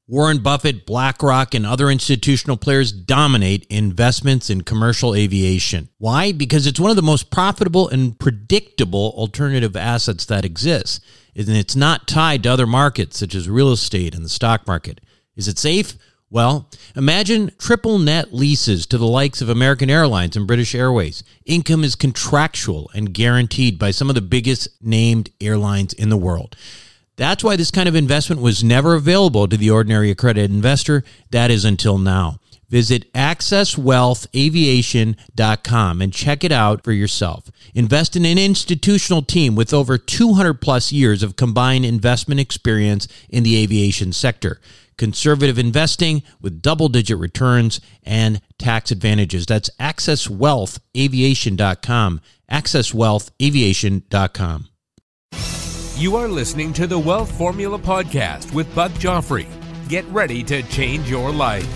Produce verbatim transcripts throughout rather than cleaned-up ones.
Warren Buffett, BlackRock, and other institutional players dominate investments in commercial aviation. Why? Because it's one of the most profitable and predictable alternative assets that exists, and it's not tied to other markets such as real estate and the stock market. Is it safe? Well, imagine triple net leases to the likes of American Airlines and British Airways. Income is contractual and guaranteed by some of the biggest named airlines in the world. That's why this kind of investment was never available to the ordinary accredited investor. That is until now. Visit access wealth aviation dot com and check it out for yourself. Invest in an institutional team with over two hundred plus years of combined investment experience in the aviation sector. Conservative investing with double-digit returns and tax advantages. That's access wealth aviation dot com. access wealth aviation dot com. You are listening to the Wealth Formula Podcast with Buck Joffrey. Get ready to change your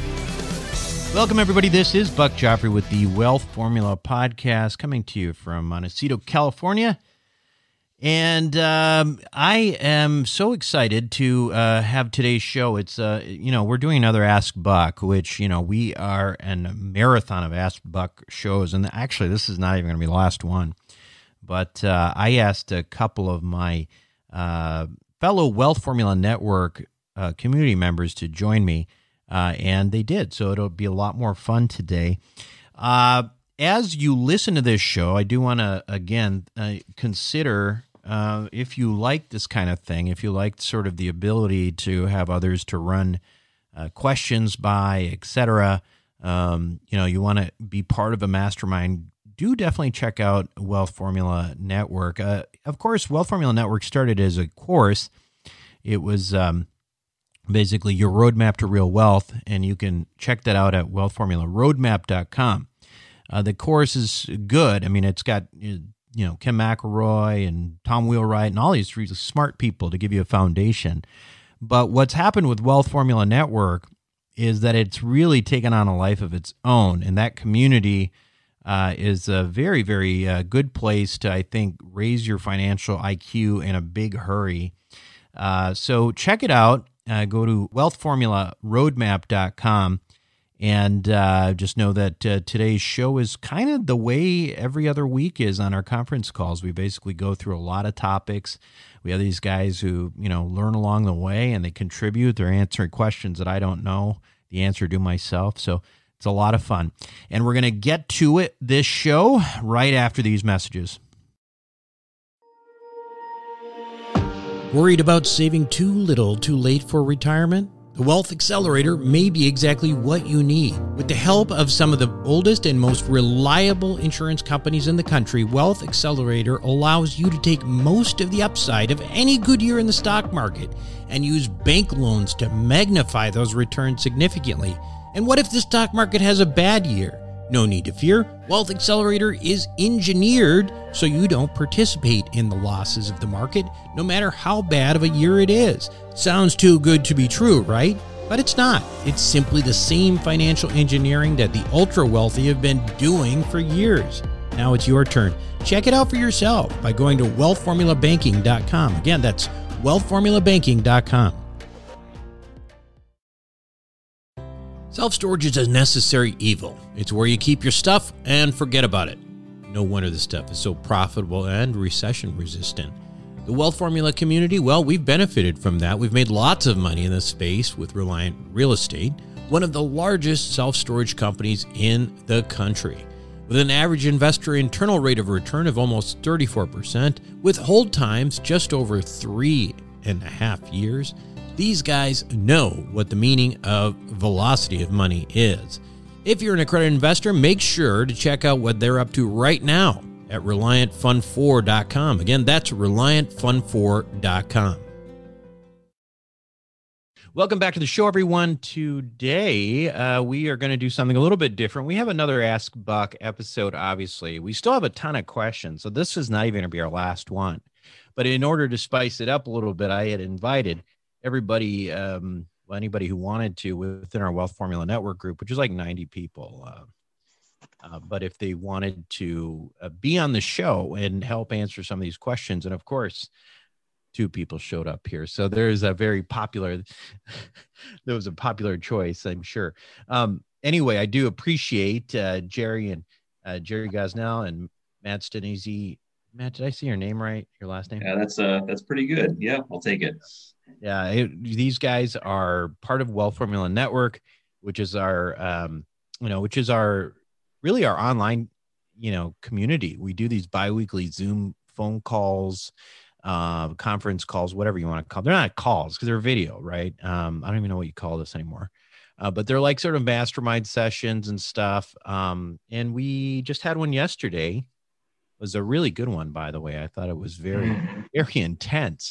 life. Welcome, everybody. This is Buck Joffrey with the Wealth Formula Podcast, coming to you from Montecito, California. And um, I am so excited to uh, have today's show. It's, uh, you know, we're doing another Ask Buck, which, you know, we are in a marathon of Ask Buck shows. And actually, this is not even going to be the last one. But uh, I asked a couple of my uh, fellow Wealth Formula Network uh, community members to join me, uh, and they did. So it'll be a lot more fun today. Uh, as you listen to this show, I do want to, again, uh, consider uh, if you like this kind of thing, if you like sort of the ability to have others to run uh, questions by, et cetera, um, you know, you want to be part of a mastermind, do definitely check out Wealth Formula Network. Uh, of course, Wealth Formula Network started as a course. It was um, basically your roadmap to real wealth, and you can check that out at wealth formula roadmap dot com. Uh, the course is good. I mean, it's got, you know, Ken McElroy and Tom Wheelwright and all these really smart people to give you a foundation. But what's happened with Wealth Formula Network is that it's really taken on a life of its own, and that community Uh, is a very, very uh, good place to, I think, raise your financial I Q in a big hurry. Uh, so check it out. Uh, go to wealth formula roadmap dot com, and uh, just know that uh, today's show is kind of the way every other week is on our conference calls. We basically go through a lot of topics. We have these guys who, you know, learn along the way, and they contribute. They're answering questions that I don't know the answer to myself. So it's a lot of fun. And we're going to get to it, this show, right after these messages. Worried about saving too little too late for retirement? The Wealth Accelerator may be exactly what you need. With the help of some of the oldest and most reliable insurance companies in the country, Wealth Accelerator allows you to take most of the upside of any good year in the stock market and use bank loans to magnify those returns significantly. And what if the stock market has a bad year? No need to fear. Wealth Accelerator is engineered so you don't participate in the losses of the market, no matter how bad of a year it is. Sounds too good to be true, right? But it's not. It's simply the same financial engineering that the ultra-wealthy have been doing for years. Now it's your turn. Check it out for yourself by going to wealth formula banking dot com. Again, that's wealth formula banking dot com. Self-storage is a necessary evil. It's where you keep your stuff and forget about it. No wonder this stuff is so profitable and recession-resistant. The Wealth Formula community, well, we've benefited from that. We've made lots of money in this space with Reliant Real Estate, one of the largest self-storage companies in the country. With an average investor internal rate of return of almost thirty-four percent, with hold times just over three and a half years, these guys know what the meaning of velocity of money is. If you're an accredited investor, make sure to check out what they're up to right now at reliant fund four dot com. Again, that's reliant fund four dot com. Welcome back to the show, everyone. Today, uh, we are going to do something a little bit different. We have another Ask Buck episode, obviously. We still have a ton of questions, so this is not even going to be our last one. But in order to spice it up a little bit, I had invited everybody, um, well, anybody who wanted to within our Wealth Formula Network group, which is like ninety people. Uh, uh, but if they wanted to uh, be on the show and help answer some of these questions, and of course, two people showed up here. So there's a very popular, there was a popular choice, I'm sure. Um, anyway, I do appreciate uh, Jerry and uh, Jerry Gosnell and Matt Stanisi. Matt, did I see your name right? Your last name? Yeah, that's uh, that's pretty good. Yeah, I'll take it. Yeah, it, these guys are part of Wealth Formula Network, which is our, um, you know, which is our, really our online, you know, community. We do these biweekly Zoom phone calls, uh, conference calls, whatever you want to call them. They're not calls because they're video, right? Um, I don't even know what you call this anymore. Uh, but they're like sort of mastermind sessions and stuff. Um, and we just had one yesterday. It was a really good one, by the way. I thought it was very, very intense.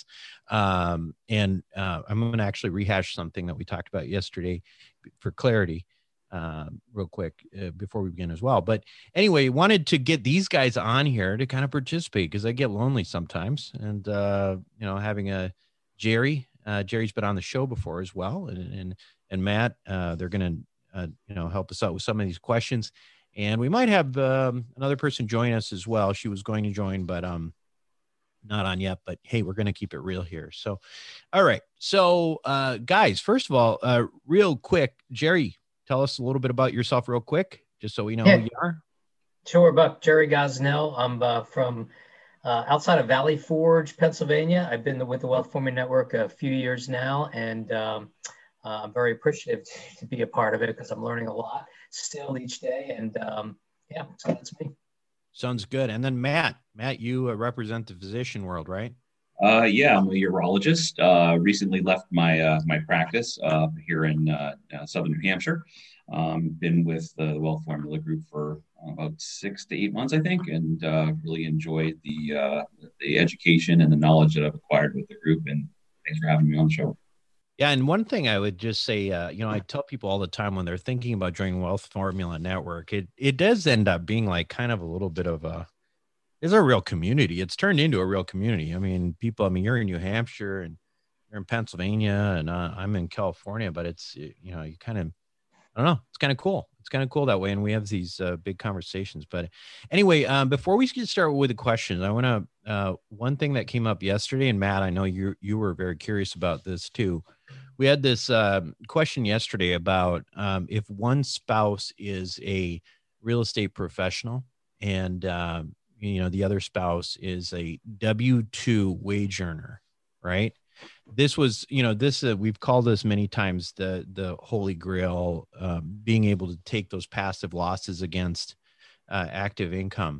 Um, and uh, I'm going to actually rehash something that we talked about yesterday for clarity, uh, real quick uh, before we begin as well. But anyway, wanted to get these guys on here to kind of participate because I get lonely sometimes. And, uh, you know, having a Jerry, uh, Jerry's been on the show before as well. And, and, and Matt, uh, they're going to, uh, you know, help us out with some of these questions. And we might have um, another person join us as well. She was going to join, but um, not on yet. But hey, we're going to keep it real here. So, all right. So, uh, guys, first of all, uh, real quick, Jerry, tell us a little bit about yourself real quick, just so we know yeah. who you are. Sure, Buck. Jerry Gosnell. I'm uh, from uh, outside of Valley Forge, Pennsylvania. I've been with the Wealth Formula Network a few years now, and um, uh, I'm very appreciative to, to be a part of it because I'm learning a lot still each day. And um, yeah, so that's me. Sounds good. And then Matt, Matt, you uh, represent the physician world, right? Uh, yeah, I'm a urologist. Uh, recently left my uh, my practice uh, here in uh, uh, Southern New Hampshire. Um, been with uh, the Wealth Formula Group for about six to eight months, I think, and uh, really enjoyed the uh, the education and the knowledge that I've acquired with the group. And thanks for having me on the show. Yeah, and one thing I would just say, uh, you know, I tell people all the time when they're thinking about joining Wealth Formula Network, it it does end up being like kind of a little bit of a, it's a real community. It's turned into a real community. I mean, people, I mean, you're in New Hampshire and you're in Pennsylvania and uh, I'm in California, but it's, you know, you kind of, I don't know, it's kind of cool. It's kind of cool that way. And we have these uh, big conversations. But anyway, um, before we get started with the questions, I want to, uh, one thing that came up yesterday, and Matt, I know you you were very curious about this too. We had this uh, question yesterday about um, if one spouse is a real estate professional and, uh, you know, the other spouse is a W two wage earner, right? This was, you know, this, uh, we've called this many times the, the holy grail, uh, being able to take those passive losses against uh, active income.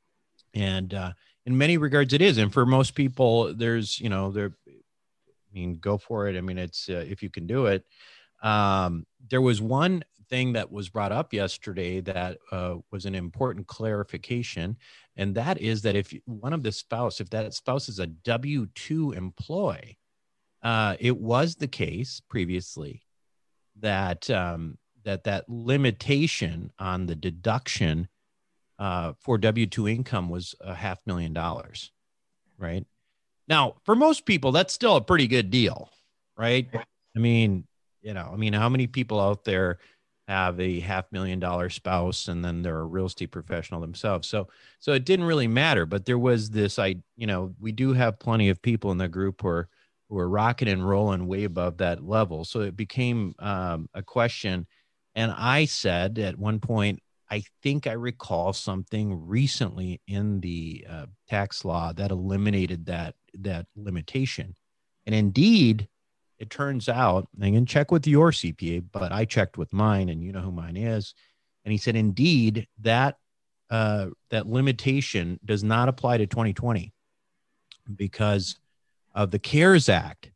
And uh, in many regards it is. And for most people, there's, you know, there, I mean, go for it. I mean, it's, uh, if you can do it. Um, there was one thing that was brought up yesterday that uh, was an important clarification. And that is that if one of the spouse, if that spouse is a W two employee, uh, it was the case previously that, um, that that limitation on the deduction uh, for W two income was a half million dollars, right? Now, for most people, that's still a pretty good deal, right? I mean, you know, I mean, how many people out there have a half million dollar spouse and then they're a real estate professional themselves? So, so it didn't really matter, but there was this, I, you know, we do have plenty of people in the group who are, who are rocking and rolling way above that level. So it became um, a question. And I said at one point, I think I recall something recently in the uh, tax law that eliminated that, that limitation. And indeed, it turns out, and you can check with your C P A, but I checked with mine and you know who mine is. And he said, indeed, that, uh, that limitation does not apply to twenty twenty because of the CARES Act,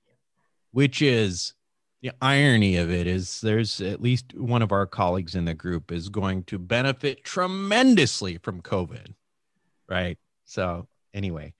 which is, the irony of it is there's at least one of our colleagues in the group is going to benefit tremendously from COVID, right? So anyway,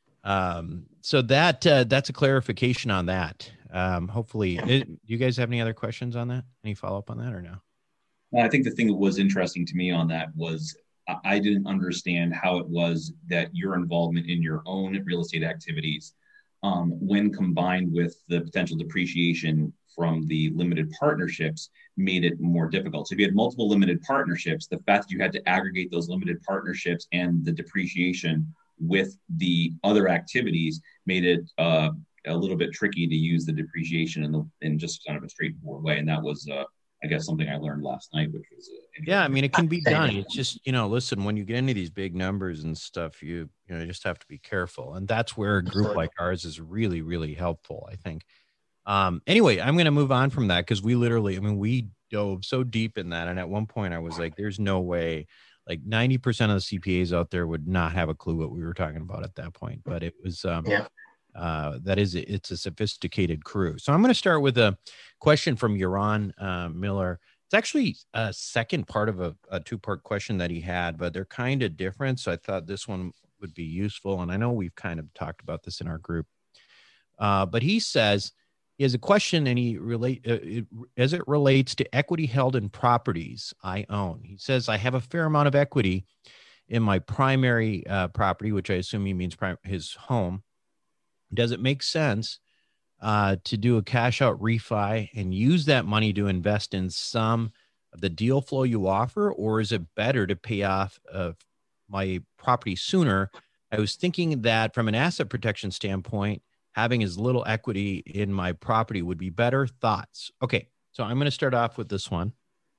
um, so that uh, that's a clarification on that. Um, hopefully, it, do you guys have any other questions on that? Any follow up on that or no? Well, I think the thing that was interesting to me on that was I didn't understand how it was that your involvement in your own real estate activities, um, when combined with the potential depreciation from the limited partnerships, made it more difficult. So if you had multiple limited partnerships, the fact that you had to aggregate those limited partnerships and the depreciation with the other activities made it uh, a little bit tricky to use the depreciation in, the, in just kind of a straightforward way. And that was, uh, I guess, something I learned last night, which was uh, yeah. I mean, it can be done. It's just, you know, listen, when you get into these big numbers and stuff, you you know, you just have to be careful, and that's where a group like ours is really, really helpful, I think. Um, anyway, I'm going to move on from that because we literally, I mean, we dove so deep in that, and at one point, I was like, "There's no way." Like ninety percent of the C P As out there would not have a clue what we were talking about at that point. But it was, um, Yeah. uh, that is, it's a sophisticated crew. So I'm going to start with a question from Yaron uh, Miller. It's actually a second part of a, a two-part question that he had, but they're kind of different. So I thought this one would be useful. And I know we've kind of talked about this in our group. Uh, but he says, he has a question, and he relate uh, it, as it relates to equity held in properties I own. He says, I have a fair amount of equity in my primary uh, property, which I assume he means prim- his home. Does it make sense uh, to do a cash out refi and use that money to invest in some of the deal flow you offer, or is it better to pay off uh, my property sooner? I was thinking that from an asset protection standpoint, having as little equity in my property would be better. Thoughts? Okay, so I'm going to start off with this one.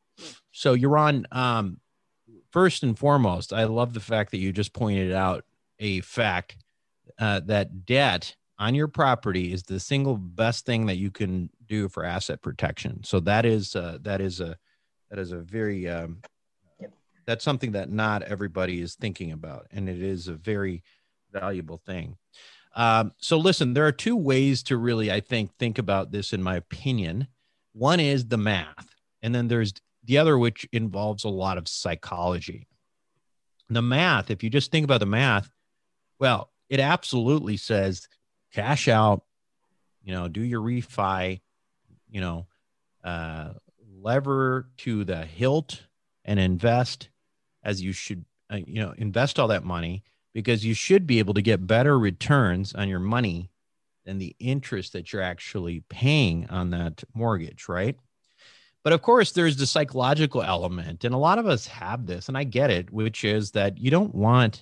So Yaron, um, first and foremost, I love the fact that you just pointed out a fact uh, that debt on your property is the single best thing that you can do for asset protection. So that is uh, that is a that is a very um, that's something that not everybody is thinking about, and it is a very valuable thing. Um, so listen, there are two ways to really, I think, think about this, in my opinion. One is the math, and then there's the other, which involves a lot of psychology. The math, if you just think about the math, well, it absolutely says cash out, you know, do your refi, you know, uh, lever to the hilt and invest as you should, uh, you know, invest all that money, because you should be able to get better returns on your money than the interest that you're actually paying on that mortgage, right? But of course, there's the psychological element, and a lot of us have this, and I get it, which is that you don't want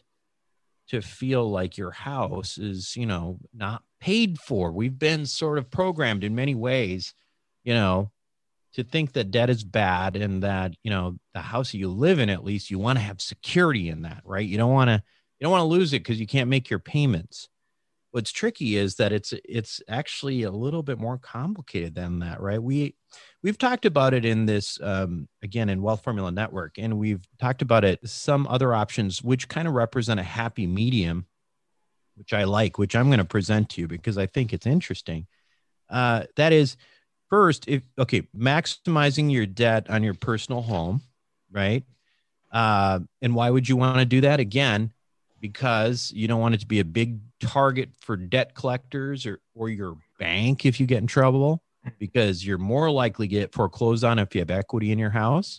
to feel like your house is, you know, not paid for. We've been sort of programmed in many ways, you know, to think that debt is bad, and that, you know, the house you live in, at least you want to have security in that, right? You don't want to, you don't want to lose it because you can't make your payments. What's tricky is that it's it's actually a little bit more complicated than that, right? We we've talked about it in this um, again in Wealth Formula Network, and we've talked about it some other options which kind of represent a happy medium, which I like, which I'm going to present to you because I think it's interesting. Uh, that is, first, if okay, maximizing your debt on your personal home, right? Uh, and why would you want to do that? Again, because you don't want it to be a big target for debt collectors or, or your bank if you get in trouble, because you're more likely to get foreclosed on if you have equity in your house.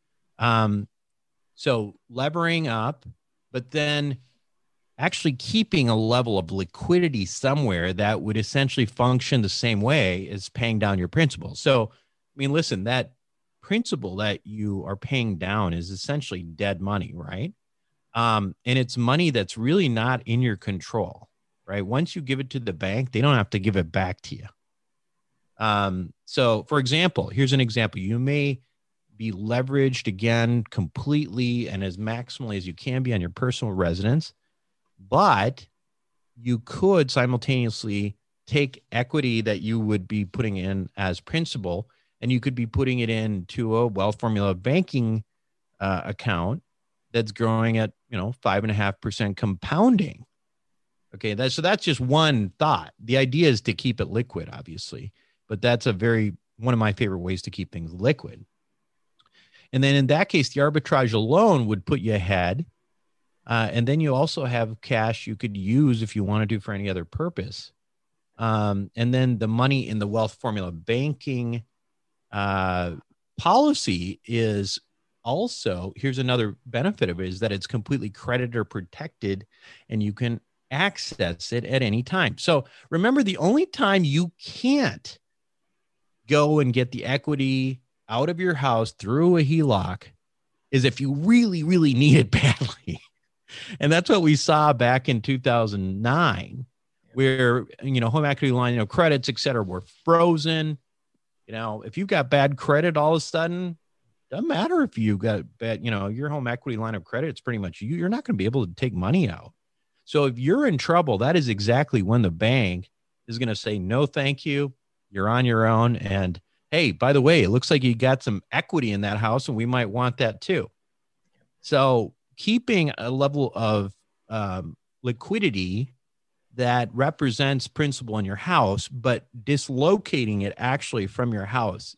Um, so levering up, but then actually keeping a level of liquidity somewhere that would essentially function the same way as paying down your principal. So, I mean, listen, that principal that you are paying down is essentially dead money, right? Um, and it's money that's really not in your control, right? Once you give it to the bank, they don't have to give it back to you. Um, so for example, here's an example. You may be leveraged again completely and as maximally as you can be on your personal residence, but you could simultaneously take equity that you would be putting in as principal, and you could be putting it into a Wealth Formula banking uh, account that's growing at, you know, five and a half percent compounding. Okay. That, so that's just one thought. The idea is to keep it liquid, obviously, but that's a very, one of my favorite ways to keep things liquid. And then in that case, the arbitrage alone would put you ahead. Uh, and then you also have cash you could use if you want to do for any other purpose. Um, and then the money in the Wealth Formula banking uh, policy is also, here's another benefit of it, is that it's completely creditor protected and you can access it at any time. So remember, the only time you can't go and get the equity out of your house through a H E L O C is if you really, really need it badly. And that's what we saw back in two thousand nine, where, you know, home equity line of credits, et cetera, were frozen. You know, if you've got bad credit, all of a sudden, doesn't matter if you got bad, you know, your home equity line of credit, it's pretty much you. You're not going to be able to take money out. So if you're in trouble, that is exactly when the bank is going to say, no, thank you. You're on your own. And hey, by the way, it looks like you got some equity in that house and we might want that too. So keeping a level of um, liquidity that represents principal in your house, but dislocating it actually from your house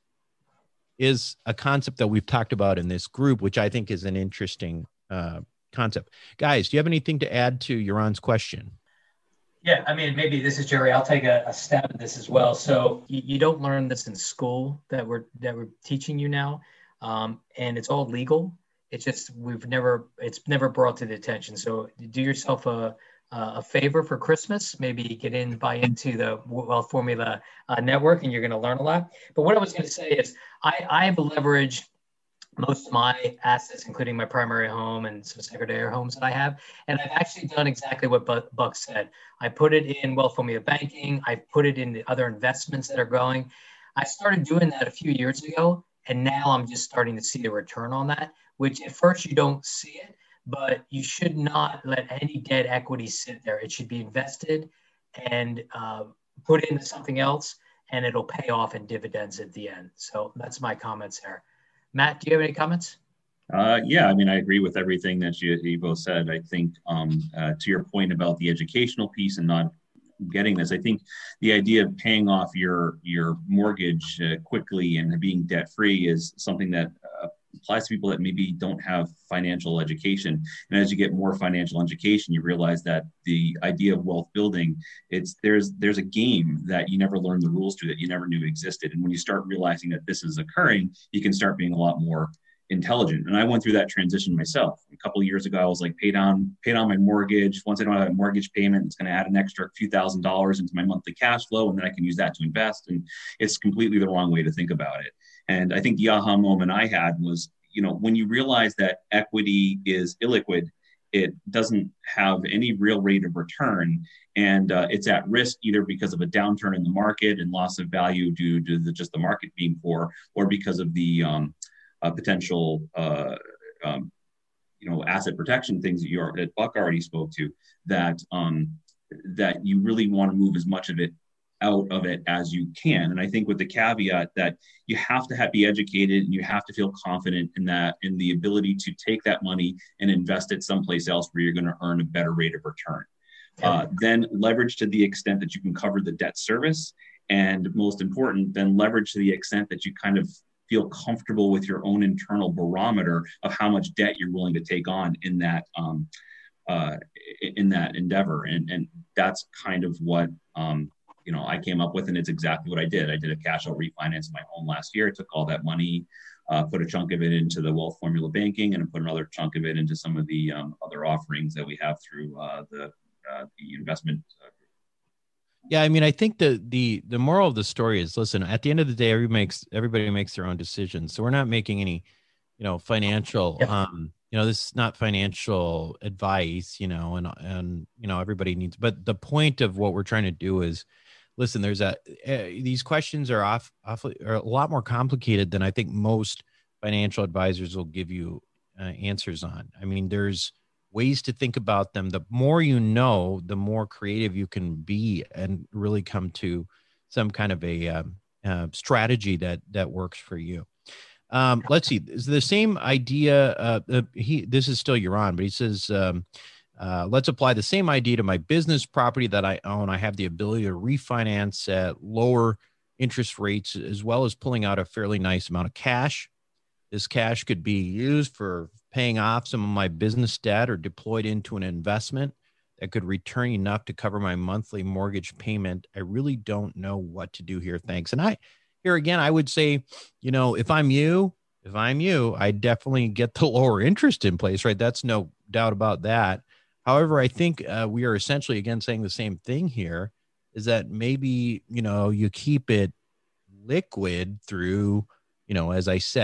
is a concept that we've talked about in this group, which I think is an interesting uh, concept. Guys, do you have anything to add to Yaron's question? Yeah, I mean, maybe this is Jerry. I'll take a, a stab at this as well. So you, you don't learn this in school that we're that we're teaching you now, um, and it's all legal. It's just we've never it's never brought to the attention. So do yourself a a favor for Christmas. Maybe get in, buy into the Wealth Formula uh, network, and you're going to learn a lot. But what I was going to say is, I I've leveraged most of my assets, including my primary home and some secondary homes that I have. And I've actually done exactly what Buck said. I put it in Wealth Formula Banking. I put it in the other investments that are growing. I started doing that a few years ago, and now I'm just starting to see the return on that, which at first you don't see it, but you should not let any debt equity sit there. It should be invested and uh, put into something else, and it'll pay off in dividends at the end. So that's my comments there. Matt, do you have any comments? Uh, yeah, I mean, I agree with everything that you, you both said. I think um, uh, to your point about the educational piece and not getting this, I think the idea of paying off your your mortgage uh, quickly and being debt free is something that uh, applies to people that maybe don't have financial education. And as you get more financial education, you realize that the idea of wealth building, it's there's there's a game that you never learned the rules to, that you never knew existed. And when you start realizing that this is occurring, you can start being a lot more intelligent. And I went through that transition myself. A couple of years ago, I was like, pay down, pay down my mortgage. Once I don't have a mortgage payment, it's going to add an extra few thousand dollars into my monthly cash flow, and then I can use that to invest. And it's completely the wrong way to think about it. And I think the aha moment I had was, you know, when you realize that equity is illiquid, it doesn't have any real rate of return, and uh, it's at risk either because of a downturn in the market and loss of value due to the, just the market being poor, or because of the um, uh, potential, uh, um, you know, asset protection things that you are, that Buck already spoke to. That um, that you really want to move as much of it out of it as you can. And I think with the caveat that you have to have, be educated, and you have to feel confident in that, in the ability to take that money and invest it someplace else where you're going to earn a better rate of return. Uh, then leverage to the extent that you can cover the debt service. And most important, then leverage to the extent that you kind of feel comfortable with your own internal barometer of how much debt you're willing to take on in that, um, uh, in that endeavor. And, and that's kind of what, um, you know, I came up with, and it's exactly what I did. I did a cash out refinance of my home last year. I took all that money, uh, put a chunk of it into the Wealth Formula Banking, and put another chunk of it into some of the um, other offerings that we have through uh, the uh, the investment. Uh, yeah, I mean, I think the the the moral of the story is, listen, at the end of the day, everybody makes everybody makes their own decisions. So we're not making any, you know, financial. Yep. Um, you know, this is not financial advice. You know, and and you know, everybody needs. But the point of what we're trying to do is, listen, there's a, uh, these questions are off, awfully, are a lot more complicated than I think most financial advisors will give you uh, answers on. I mean, there's ways to think about them. The more you know, the more creative you can be and really come to some kind of a um, uh, strategy that, that works for you. Um, let's see, is the same idea. Uh, uh, he, this is still Yaron, but he says, um, Uh, let's apply the same idea to my business property that I own. I have the ability to refinance at lower interest rates, as well as pulling out a fairly nice amount of cash. This cash could be used for paying off some of my business debt or deployed into an investment that could return enough to cover my monthly mortgage payment. I really don't know what to do here. Thanks. And I, here again, I would say, you know, if I'm you, if I'm you, I definitely get the lower interest in place, right? That's no doubt about that. However, I think uh, we are essentially, again, saying the same thing here, is that maybe, you know, you keep it liquid through, you know, as I said,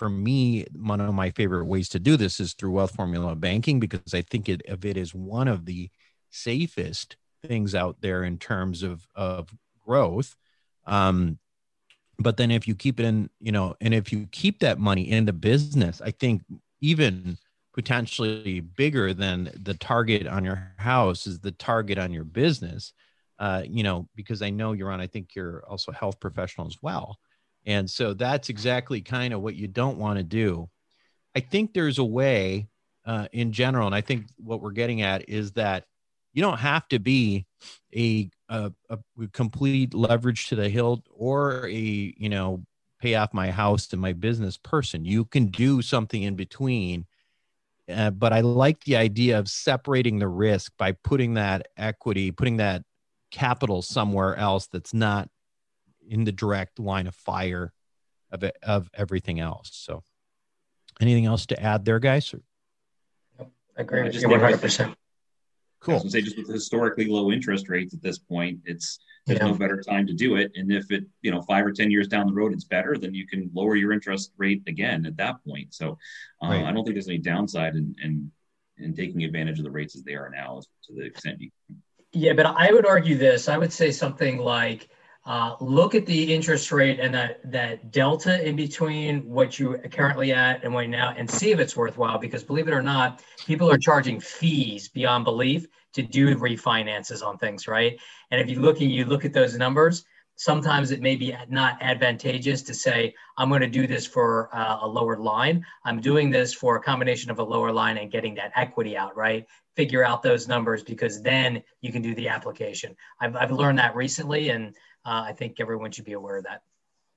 for me, one of my favorite ways to do this is through Wealth Formula Banking, because I think it, of it is one of the safest things out there in terms of, of growth. Um, but then if you keep it in, you know, and if you keep that money in the business, I think even potentially bigger than the target on your house is the target on your business. Uh, you know, because I know you're on, I think you're also a health professional as well. And so that's exactly kind of what you don't want to do. I think there's a way uh, in general, and I think what we're getting at is that you don't have to be a, a, a complete leverage to the hilt or a, you know, pay off my house to my business person. You can do something in between. Uh, but I like the idea of separating the risk by putting that equity, putting that capital somewhere else that's not in the direct line of fire of it, of everything else. So anything else to add there, guys? I agree with just you one hundred percent. Cool. I was gonna say, just with historically low interest rates at this point, it's there's yeah. no better time to do it. And if it, you know, five or ten years down the road, it's better, then you can lower your interest rate again at that point. So uh, right. I don't think there's any downside in, in in taking advantage of the rates as they are now, to the extent you can. Yeah, but I would argue this. I would say something like, uh, look at the interest rate and that that delta in between what you're currently at and what now, and see if it's worthwhile. Because believe it or not, people are charging fees beyond belief to do refinances on things, right? And if you look and you look at those numbers, sometimes it may be not advantageous to say, I'm going to do this for uh, a lower line. I'm doing this for a combination of a lower line and getting that equity out, right? Figure out those numbers, because then you can do the application. I've, I've learned that recently, and uh, I think everyone should be aware of that.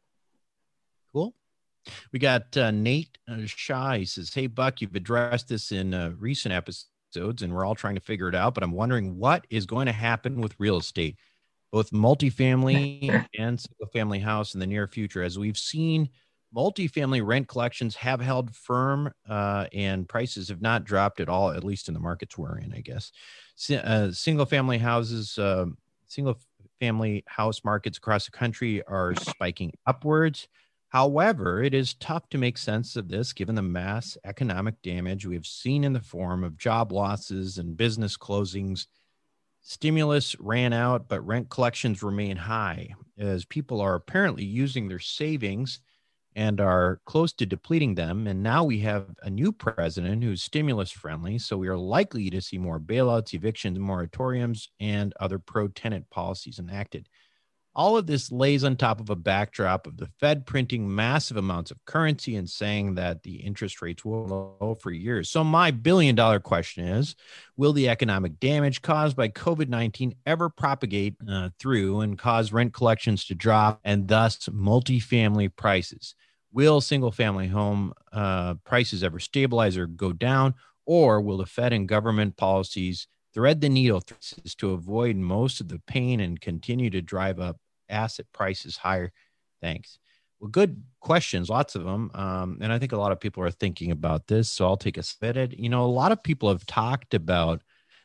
Cool. We got uh, Nate uh, Shaw. He says, hey, Buck, you've addressed this in uh, recent episodes, and we're all trying to figure it out, but I'm wondering what is going to happen with real estate, both multifamily and single family house in the near future. As we've seen, multifamily rent collections have held firm uh, and prices have not dropped at all, at least in the markets we're in, I guess. Uh, single family houses, uh, single family house markets across the country are spiking upwards. However, it is tough to make sense of this given the mass economic damage we have seen in the form of job losses and business closings. Stimulus ran out, but rent collections remain high as people are apparently using their savings and are close to depleting them. And now we have a new president who's stimulus friendly. So we are likely to see more bailouts, evictions, moratoriums, and other pro-tenant policies enacted. All of this lays on top of a backdrop of the Fed printing massive amounts of currency and saying that the interest rates will go low for years. So my billion dollar question is, will the economic damage caused by COVID nineteen ever propagate uh, through and cause rent collections to drop and thus multifamily prices? Will single family home uh, prices ever stabilize or go down? Or will the Fed and government policies thread the needle to avoid most of the pain and continue to drive up asset prices higher? Thanks. Well, good questions, lots of them. Um, and I think a lot of people are thinking about this. So I'll take a spit at it. You know, a lot of people have talked about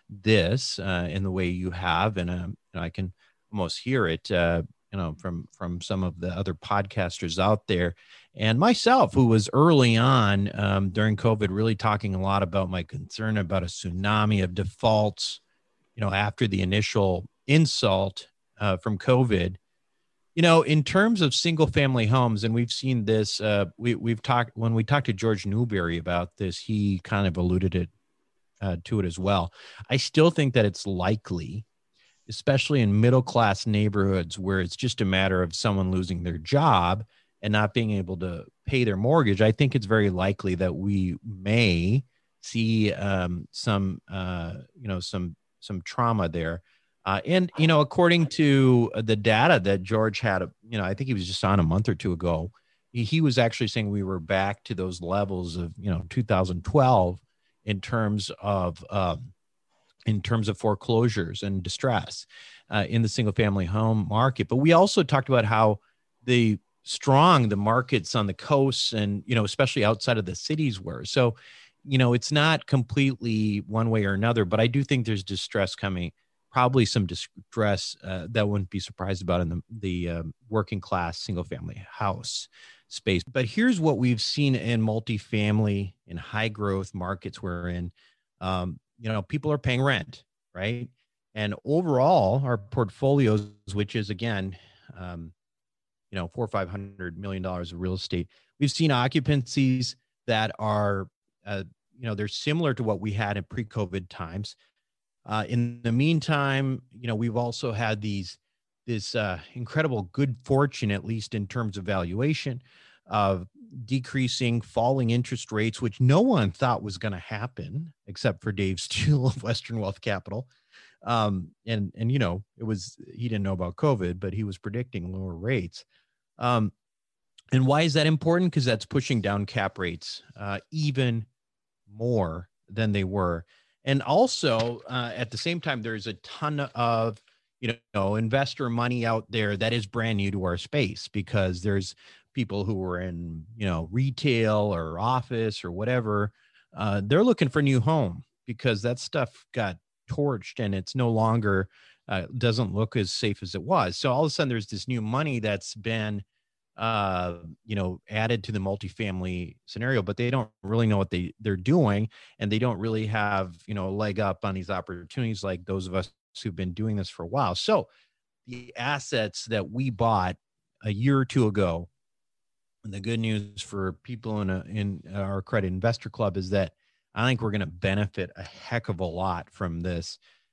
this uh, in the way you have, and um, you know, I can almost hear it, uh, you know, from, from some of the other podcasters out there. And myself, who was early on um, during COVID, really talking a lot about my concern about a tsunami of defaults, you know, after the initial insult uh, from COVID. You know, in terms of single family homes, and we've seen this, uh, we, we've talked, when we talked to George Newberry about this, he kind of alluded it uh, to it as well. I still think that it's likely, especially in middle-class neighborhoods where it's just a matter of someone losing their job and not being able to pay their mortgage. I think it's very likely that we may see um, some, uh, you know, some, some trauma there. Uh, and, you know, according to the data that George had, you know, I think he was just on a month or two ago, he, he was actually saying we were back to those levels of, you know, two thousand twelve in terms of, um, in terms of foreclosures and distress uh, in the single family home market. But we also talked about how the strong the markets on the coasts and, you know, especially outside of the cities were. So, you know, it's not completely one way or another, but I do think there's distress coming, probably some distress uh, that wouldn't be surprised about in the, the um, working class single family house space. But here's what we've seen in multifamily, in high growth markets we're in. Um, you know, people are paying rent, right? And overall, our portfolios, which is again, um, you know, four or five hundred million dollars of real estate, we've seen occupancies that are, uh, you know, they're similar to what we had in pre-COVID times. Uh, in the meantime, you know, we've also had these this uh, incredible good fortune, at least in terms of valuation, of decreasing, falling interest rates, which no one thought was going to happen except for Dave Steele of Western Wealth Capital. Um, and and you know, it was he didn't know about COVID, but he was predicting lower rates. Um, and why is that important? Because that's pushing down cap rates uh, even more than they were. And also, uh, at the same time, there's a ton of, you know, investor money out there that is brand new to our space, because there's people who are in, you know, retail or office or whatever. Uh, they're looking for a new home because that stuff got torched and it's no longer, uh, doesn't look as safe as it was. So all of a sudden there's this new money that's been uh, you know, added to the multifamily scenario, but they don't really know what they, they're doing. And they don't really have, you know, a leg up on these opportunities like those of us who've been doing this for a while. So the assets that we bought a year or two ago, and the good news for people in a, in our credit investor club is that I think we're going to benefit a heck of a lot from this,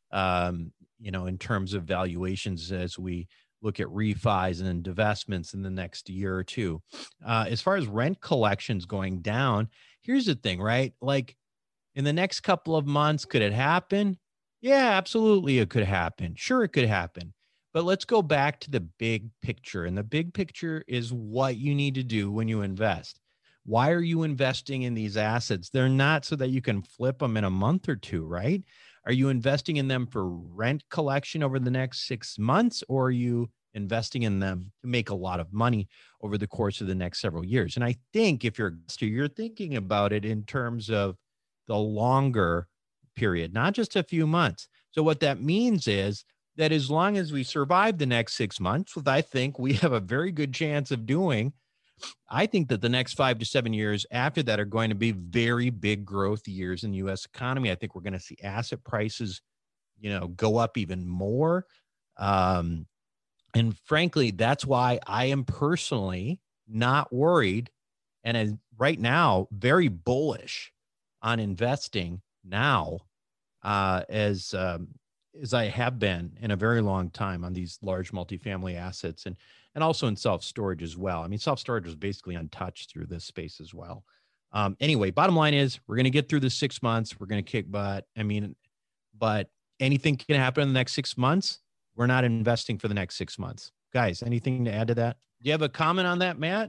um, you know, in terms of valuations as we look at refis and divestments in the next year or two. Uh, as far as rent collections going down, here's the thing, right? Like in the next couple of months, could it happen? Yeah, absolutely. It could happen. Sure, it could happen. But let's go back to the big picture. And the big picture is what you need to do when you invest. Why are you investing in these assets? They're not so that you can flip them in a month or two, right? Are you investing in them for rent collection over the next six months, or are you investing in them to make a lot of money over the course of the next several years? And I think if you're you're thinking about it in terms of the longer period, not just a few months. So what that means is that as long as we survive the next six months, which I think we have a very good chance of doing, I think that the next five to seven years after that are going to be very big growth years in the U S economy. I think we're going to see asset prices, you know, go up even more. Um, and frankly, that's why I am personally not worried, and as, right now, very bullish on investing now, uh, as um, as I have been in a very long time on these large multifamily assets, and and also in self-storage as well. I mean, self-storage was basically untouched through this space as well. Um, anyway, bottom line is we're going to get through the six months. We're going to kick butt. I mean, but anything can happen in the next six months. We're not investing for the next six months. Guys, anything to add to that? Do you have a comment on that, Matt?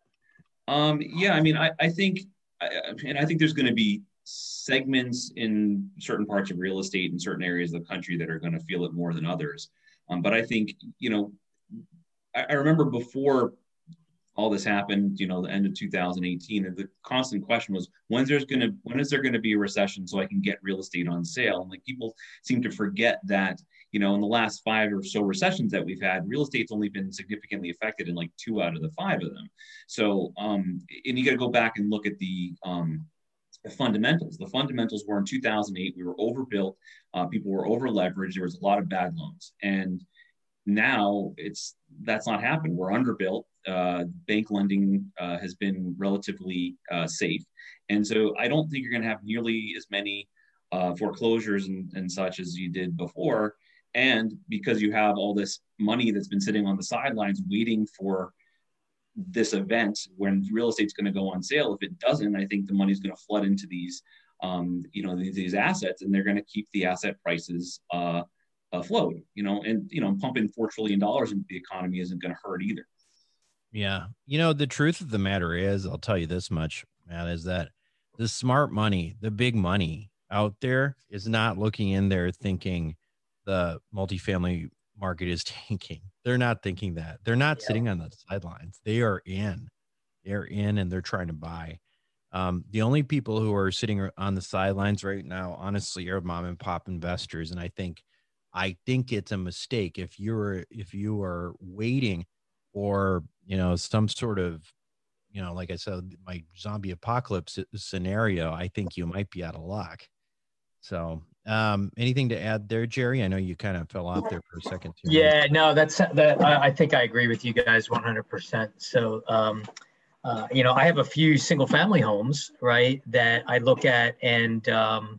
Um, yeah, I mean, I, I think, and I think there's going to be segments in certain parts of real estate in certain areas of the country that are going to feel it more than others. Um, but I think, you know, I, I remember before all this happened, you know, the end of two thousand eighteen, and the constant question was, when's there's going to, when is there going to be a recession so I can get real estate on sale? And like people seem to forget that, you know, in the last five or so recessions that we've had, real estate's only been significantly affected in like two out of the five of them. So, um, and you got to go back and look at the, um, the fundamentals. The fundamentals were in two thousand eight, we were overbuilt, uh, people were over leveraged, there was a lot of bad loans. And now it's, that's not happened. We're underbuilt. Uh, bank lending uh, has been relatively uh, safe. And so I don't think you're going to have nearly as many uh, foreclosures and, and such as you did before. And because you have all this money that's been sitting on the sidelines waiting for this event when real estate's going to go on sale, if it doesn't, I think the money's going to flood into these, um, you know, these, these assets, and they're going to keep the asset prices uh, afloat, you know, and, you know, pumping four trillion dollars into the economy isn't going to hurt either. Yeah. You know, the truth of the matter is, I'll tell you this much, Matt, is that the smart money, the big money out there is not looking in there thinking the multifamily market is tanking. They're not thinking that. They're not yeah. sitting on the sidelines. They are in. They're in and they're trying to buy. Um, the only people who are sitting on the sidelines right now, honestly, are mom and pop investors. And I think, I think it's a mistake if you're if you are waiting for, you know, some sort of you know, like I said, my zombie apocalypse scenario, I think you might be out of luck. So, um, anything to add there, Jerry? I know you kind of fell off there for a second too. Yeah, no, that's that. I, I think I agree with you guys one hundred percent. So, um, uh, you know, I have a few single family homes, right, that I look at, and um,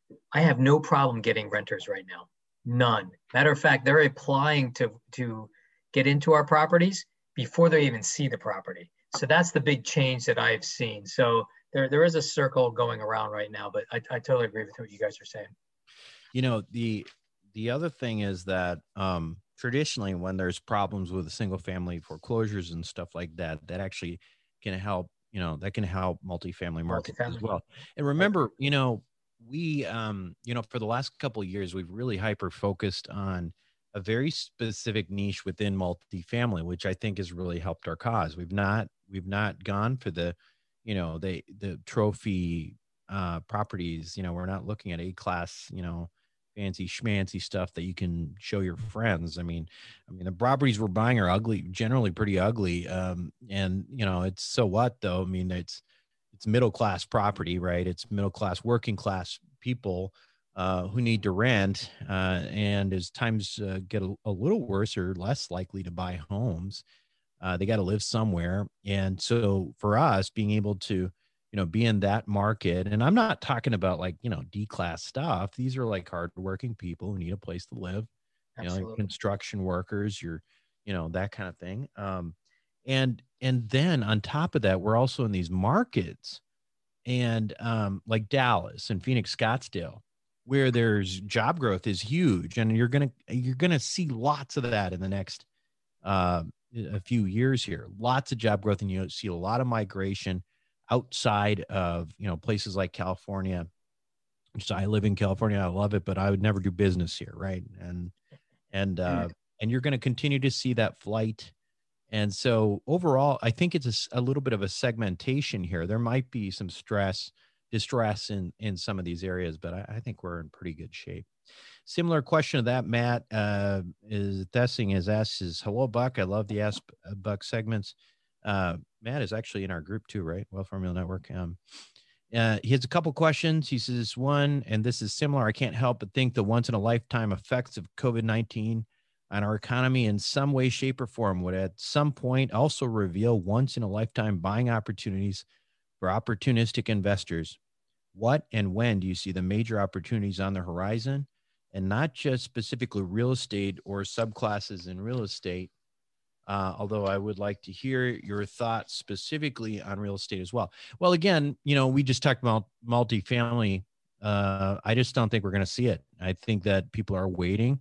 I have no problem getting renters right now. None. Matter of fact, they're applying to to get into our properties before they even see the property. So that's the big change that I've seen. So there there is a circle going around right now, but I, I totally agree with what you guys are saying. You know, the the other thing is that um, traditionally when there's problems with single family foreclosures and stuff like that, that actually can help, you know, that can help multifamily markets multifamily. as well. And remember, you know, we, um, you know, for the last couple of years, we've really hyper focused on a very specific niche within multifamily, which I think has really helped our cause. We've not, we've not gone for the, you know, the, the trophy uh, properties. You know, we're not looking at A-class, you know, fancy schmancy stuff that you can show your friends. I mean, I mean, the properties we're buying are ugly, generally pretty ugly. Um, and you know, it's so what though? I mean, it's, it's middle-class property, right? It's middle-class, working class people uh, who need to rent. Uh, and as times uh, get a, a little worse or less likely to buy homes, uh, they got to live somewhere. And so for us being able to, you know, be in that market, and I'm not talking about like, you know, D-class stuff. These are like hardworking people who need a place to live, you Absolutely. know, like construction workers, you're, you know, that kind of thing. Um, and, and then on top of that, we're also in these markets and um, like Dallas and Phoenix, Scottsdale, where there's job growth is huge. And you're going to, you're going to see lots of that in the next uh, a few years here, lots of job growth. And you see a lot of migration outside of, you know, places like California. So I live in California. I love it, but I would never do business here. Right. And, and, uh, and you're going to continue to see that flight. And so overall, I think it's a, a little bit of a segmentation here. There might be some stress, distress in, in some of these areas, but I, I think we're in pretty good shape. Similar question to that, Matt, uh, is Thessing is asked is, hello, Buck. I love the Ask Buck segments. Uh, Matt is actually in our group too, right? Wealth Formula Network. Um, uh, he has a couple questions. He says, one, and this is similar. I can't help but think the once in a lifetime effects of COVID nineteen on our economy in some way, shape, or form would at some point also reveal once in a lifetime buying opportunities for opportunistic investors. What and when do you see the major opportunities on the horizon, and not just specifically real estate or subclasses in real estate? Uh, although I would like to hear your thoughts specifically on real estate as well. Well, again, you know, we just talked about multifamily. Uh, I just don't think we're going to see it. I think that people are waiting.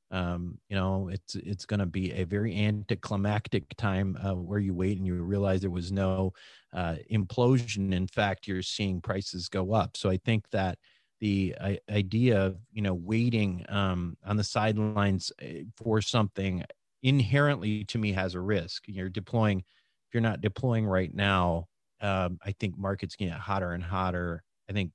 Um, you know, it's it's going to be a very anticlimactic time uh, where you wait and you realize there was no uh, implosion. In fact, you're seeing prices go up. So I think that the uh, idea of, you know, waiting um, on the sidelines for something inherently to me has a risk. You're deploying, if you're not deploying right now, um, I think markets get hotter and hotter. I think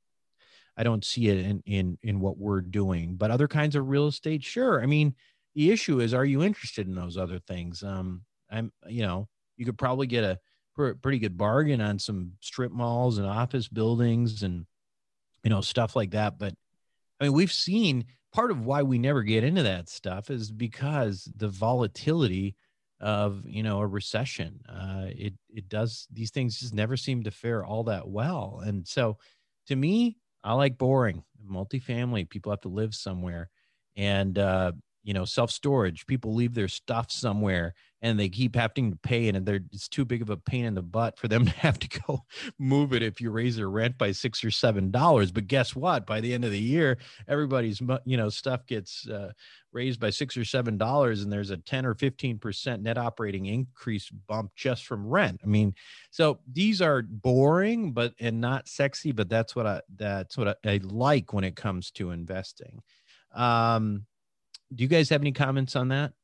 I don't see it in, in, in what we're doing, but other kinds of real estate, sure. I mean, the issue is, are you interested in those other things? Um, I'm, you know, you could probably get a pr- pretty good bargain on some strip malls and office buildings and, you know, stuff like that. But I mean, we've seen part of why we never get into that stuff is because the volatility of, you know, a recession, uh, it, it does, these things just never seem to fare all that well. And so to me, I like boring. Multifamily, people have to live somewhere. And, uh, you know, self-storage, people leave their stuff somewhere and they keep having to pay, and they're, it's too big of a pain in the butt for them to have to go move it if you raise their rent by six or seven dollars. But guess what? By the end of the year, everybody's, you know, stuff gets uh, raised by six or seven dollars, and there's a ten or fifteen percent net operating increase bump just from rent. I mean, so these are boring, but and not sexy, but that's what I that's what I, I like when it comes to investing. Um, do you guys have any comments on that?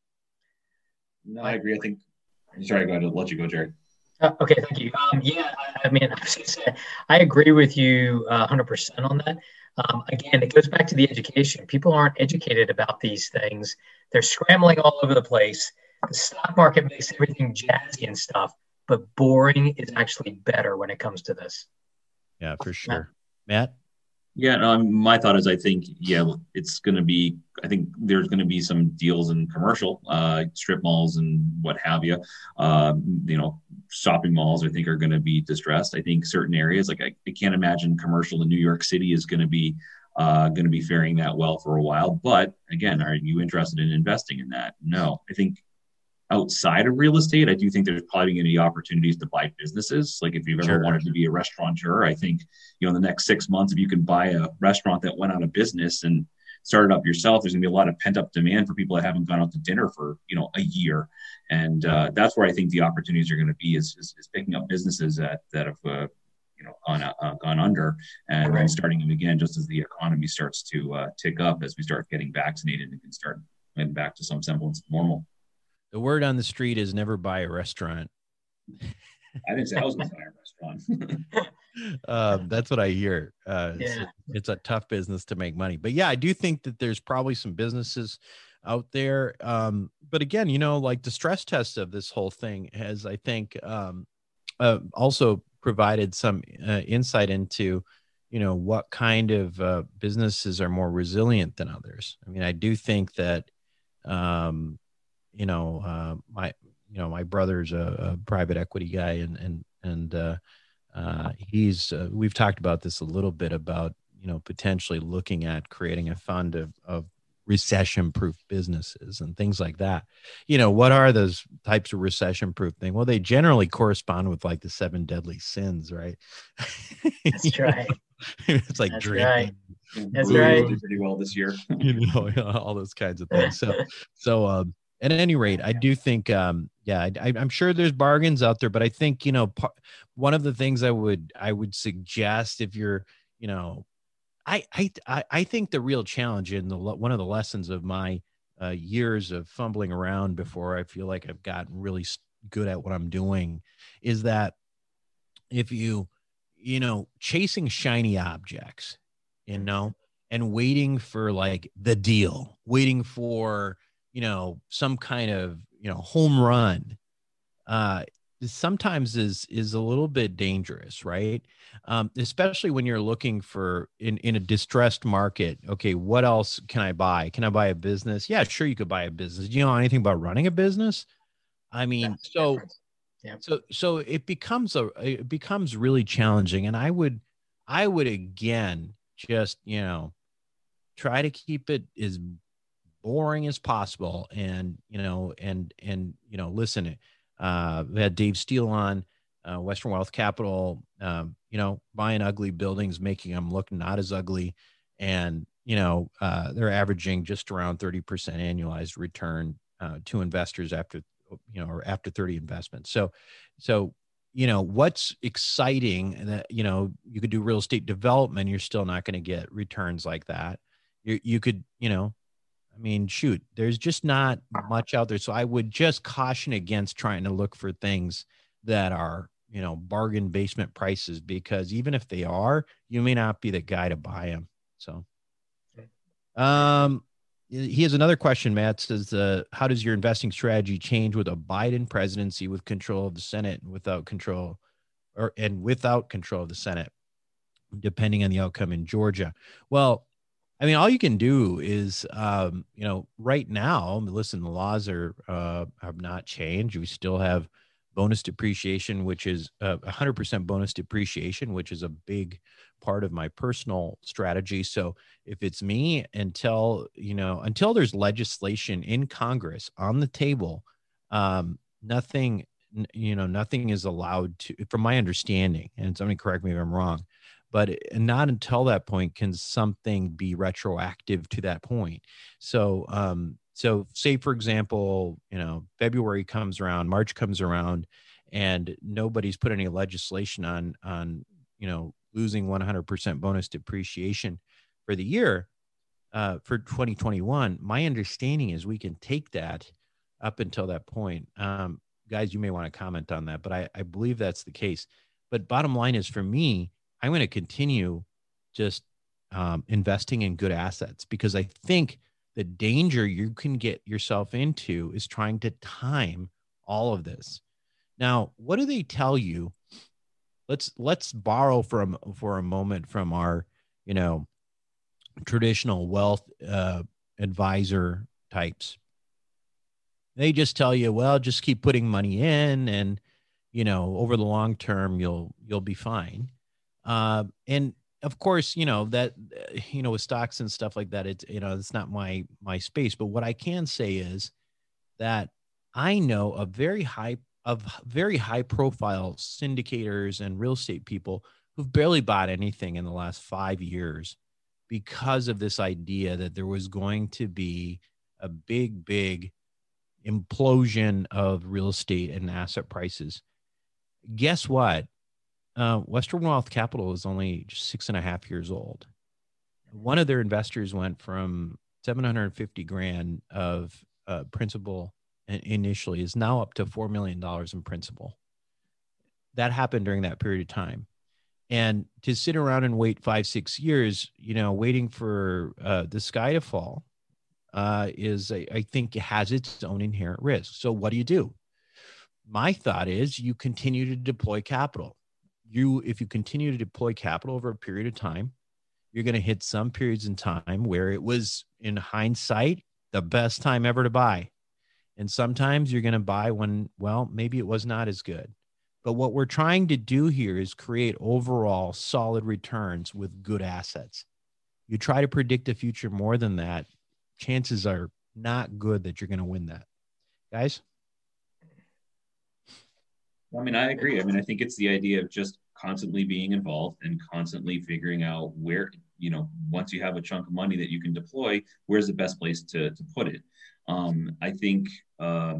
No, I agree. I think, sorry, go ahead. I'll let you go, Jerry. Uh, okay, thank you. Um, yeah, I, I mean, I agree with you uh, one hundred percent on that. Um, again, it goes back to the education. People aren't educated about these things. They're scrambling all over the place. The stock market makes everything jazzy and stuff, but boring is actually better when it comes to this. Yeah, for sure. Matt? Yeah, um, my thought is I think, yeah, it's going to be, I think there's going to be some deals in commercial, uh, strip malls and what have you. Uh, you know, shopping malls, I think, are going to be distressed. I think certain areas, like I, I can't imagine commercial in New York City is going to be uh, going to be faring that well for a while. But again, are you interested in investing in that? No. I think outside of real estate, I do think there's probably going to be opportunities to buy businesses. Like if you've ever Sure. wanted to be a restaurateur, I think, you know, in the next six months, if you can buy a restaurant that went out of business and start it up yourself, there's gonna be a lot of pent up demand for people that haven't gone out to dinner for, you know, a year. And uh, that's where I think the opportunities are going to be is, is, is picking up businesses that, that have, uh, you know, gone, uh, gone under and then starting them again, just as the economy starts to uh, tick up as we start getting vaccinated and can start getting back to some semblance of normal. The word on the street is never buy a restaurant. I didn't say I was going to buy a restaurant. um, that's what I hear. Uh, Yeah. it's, it's a tough business to make money. But yeah, I do think that there's probably some businesses out there. Um, but again, you know, like the stress test of this whole thing has, I think, um, uh, also provided some uh, insight into, you know, what kind of uh, businesses are more resilient than others. I mean, I do think that, um, you know, uh, my, you know, my brother's a, a private equity guy and, and, and, uh, uh, he's, uh, we've talked about this a little bit about, you know, potentially looking at creating a fund of, of recession proof businesses and things like that. You know, what are those types of recession proof thing? Well, they generally correspond with like the seven deadly sins, right? That's right. It's like That's drinking. right. That's Blue right. did pretty well this year. You know, all those kinds of things. So, so, um, at any rate, I do think, um, yeah, I, I'm sure there's bargains out there, but I think, you know, par- one of the things I would, I would suggest if you're, you know, I, I, I think the real challenge in the, one of the lessons of my uh, years of fumbling around before I feel like I've gotten really good at what I'm doing is that if you, you know, chasing shiny objects, you know, and waiting for like the deal, waiting for, you know, some kind of, you know, home run, uh, sometimes is, is a little bit dangerous, right? Um, especially when you're looking for in, in a distressed market. Okay. What else can I buy? Can I buy a business? Yeah, sure. You could buy a business. Do you know anything about running a business? I mean, That's so, different. Yeah. so, so it becomes a, it becomes really challenging. And I would, I would again, just, you know, try to keep it as boring as possible. And, you know, and, and, you know, listen, uh, we had Dave Steele on, uh, Western Wealth Capital, um, you know, buying ugly buildings, making them look not as ugly. And, you know, uh, they're averaging just around thirty percent annualized return, uh, to investors after, you know, or after thirty investments. So, so, you know, what's exciting that, you know, you could do real estate development. You're still not going to get returns like that. You, you could, you know, I mean, shoot, there's just not much out there. So I would just caution against trying to look for things that are, you know, bargain basement prices, because even if they are, you may not be the guy to buy them. So, um, he has another question. Matt says, uh, how does your investing strategy change with a Biden presidency with control of the Senate and without control or, and without control of the Senate, depending on the outcome in Georgia? Well, I mean, all you can do is, um, you know, right now, listen, the laws are, uh, have not changed. We still have bonus depreciation, which is uh, one hundred percent bonus depreciation, which is a big part of my personal strategy. So if it's me, until, you know, until there's legislation in Congress on the table, um, nothing, you know, nothing is allowed to, from my understanding, and somebody correct me if I'm wrong, but not until that point can something be retroactive to that point. So, um, so say, for example, you know, February comes around, March comes around, and nobody's put any legislation on, on, you know, losing one hundred percent bonus depreciation for the year, uh, for twenty twenty-one. My understanding is we can take that up until that point. Um, guys, you may want to comment on that, but I, I believe that's the case. But bottom line is, for me, I'm going to continue just um, investing in good assets, because I think the danger you can get yourself into is trying to time all of this. Now, what do they tell you? Let's let's borrow from for a moment from our, you know, traditional wealth uh, advisor types. They just tell you, well, just keep putting money in, and you know, over the long term, you'll you'll be fine. Uh, and of course, you know that you know with stocks and stuff like that, it's you know it's not my my space. But what I can say is that I know a very high of very high profile syndicators and real estate people who've barely bought anything in the last five years because of this idea that there was going to be a big, big implosion of real estate and asset prices. Guess what? Uh, Western Wealth Capital is only just six and a half years old. One of their investors went from seven hundred fifty grand of uh, principal initially is now up to four million dollars in principal. That happened during that period of time. And to sit around and wait five, six years, you know, waiting for uh, the sky to fall uh, is, I, I think, has its own inherent risk. So what do you do? My thought is you continue to deploy capital. You, if you continue to deploy capital over a period of time, you're going to hit some periods in time where it was, in hindsight, the best time ever to buy. And sometimes you're going to buy when, well, maybe it was not as good. But what we're trying to do here is create overall solid returns with good assets. You try to predict the future more than that, chances are not good that you're going to win that. Guys? I mean, I agree. I mean, I think it's the idea of just constantly being involved and constantly figuring out where, you know, once you have a chunk of money that you can deploy, where's the best place to, to put it? Um, I think, uh,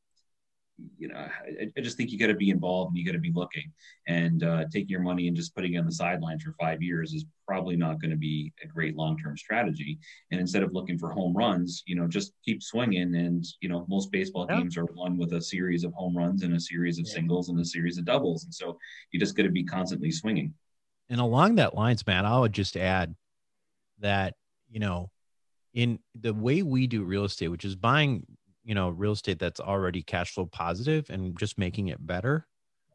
you know, I, I just think you got to be involved and you got to be looking, and uh, taking your money and just putting it on the sidelines for five years is probably not going to be a great long-term strategy. And instead of looking for home runs, you know, just keep swinging. And, you know, most baseball Yeah. games are won with a series of home runs and a series of Yeah. singles and a series of doubles. And so you just got to be constantly swinging. And along that lines, Matt, I would just add that, you know, in the way we do real estate, which is buying, you know, real estate that's already cash flow positive and just making it better.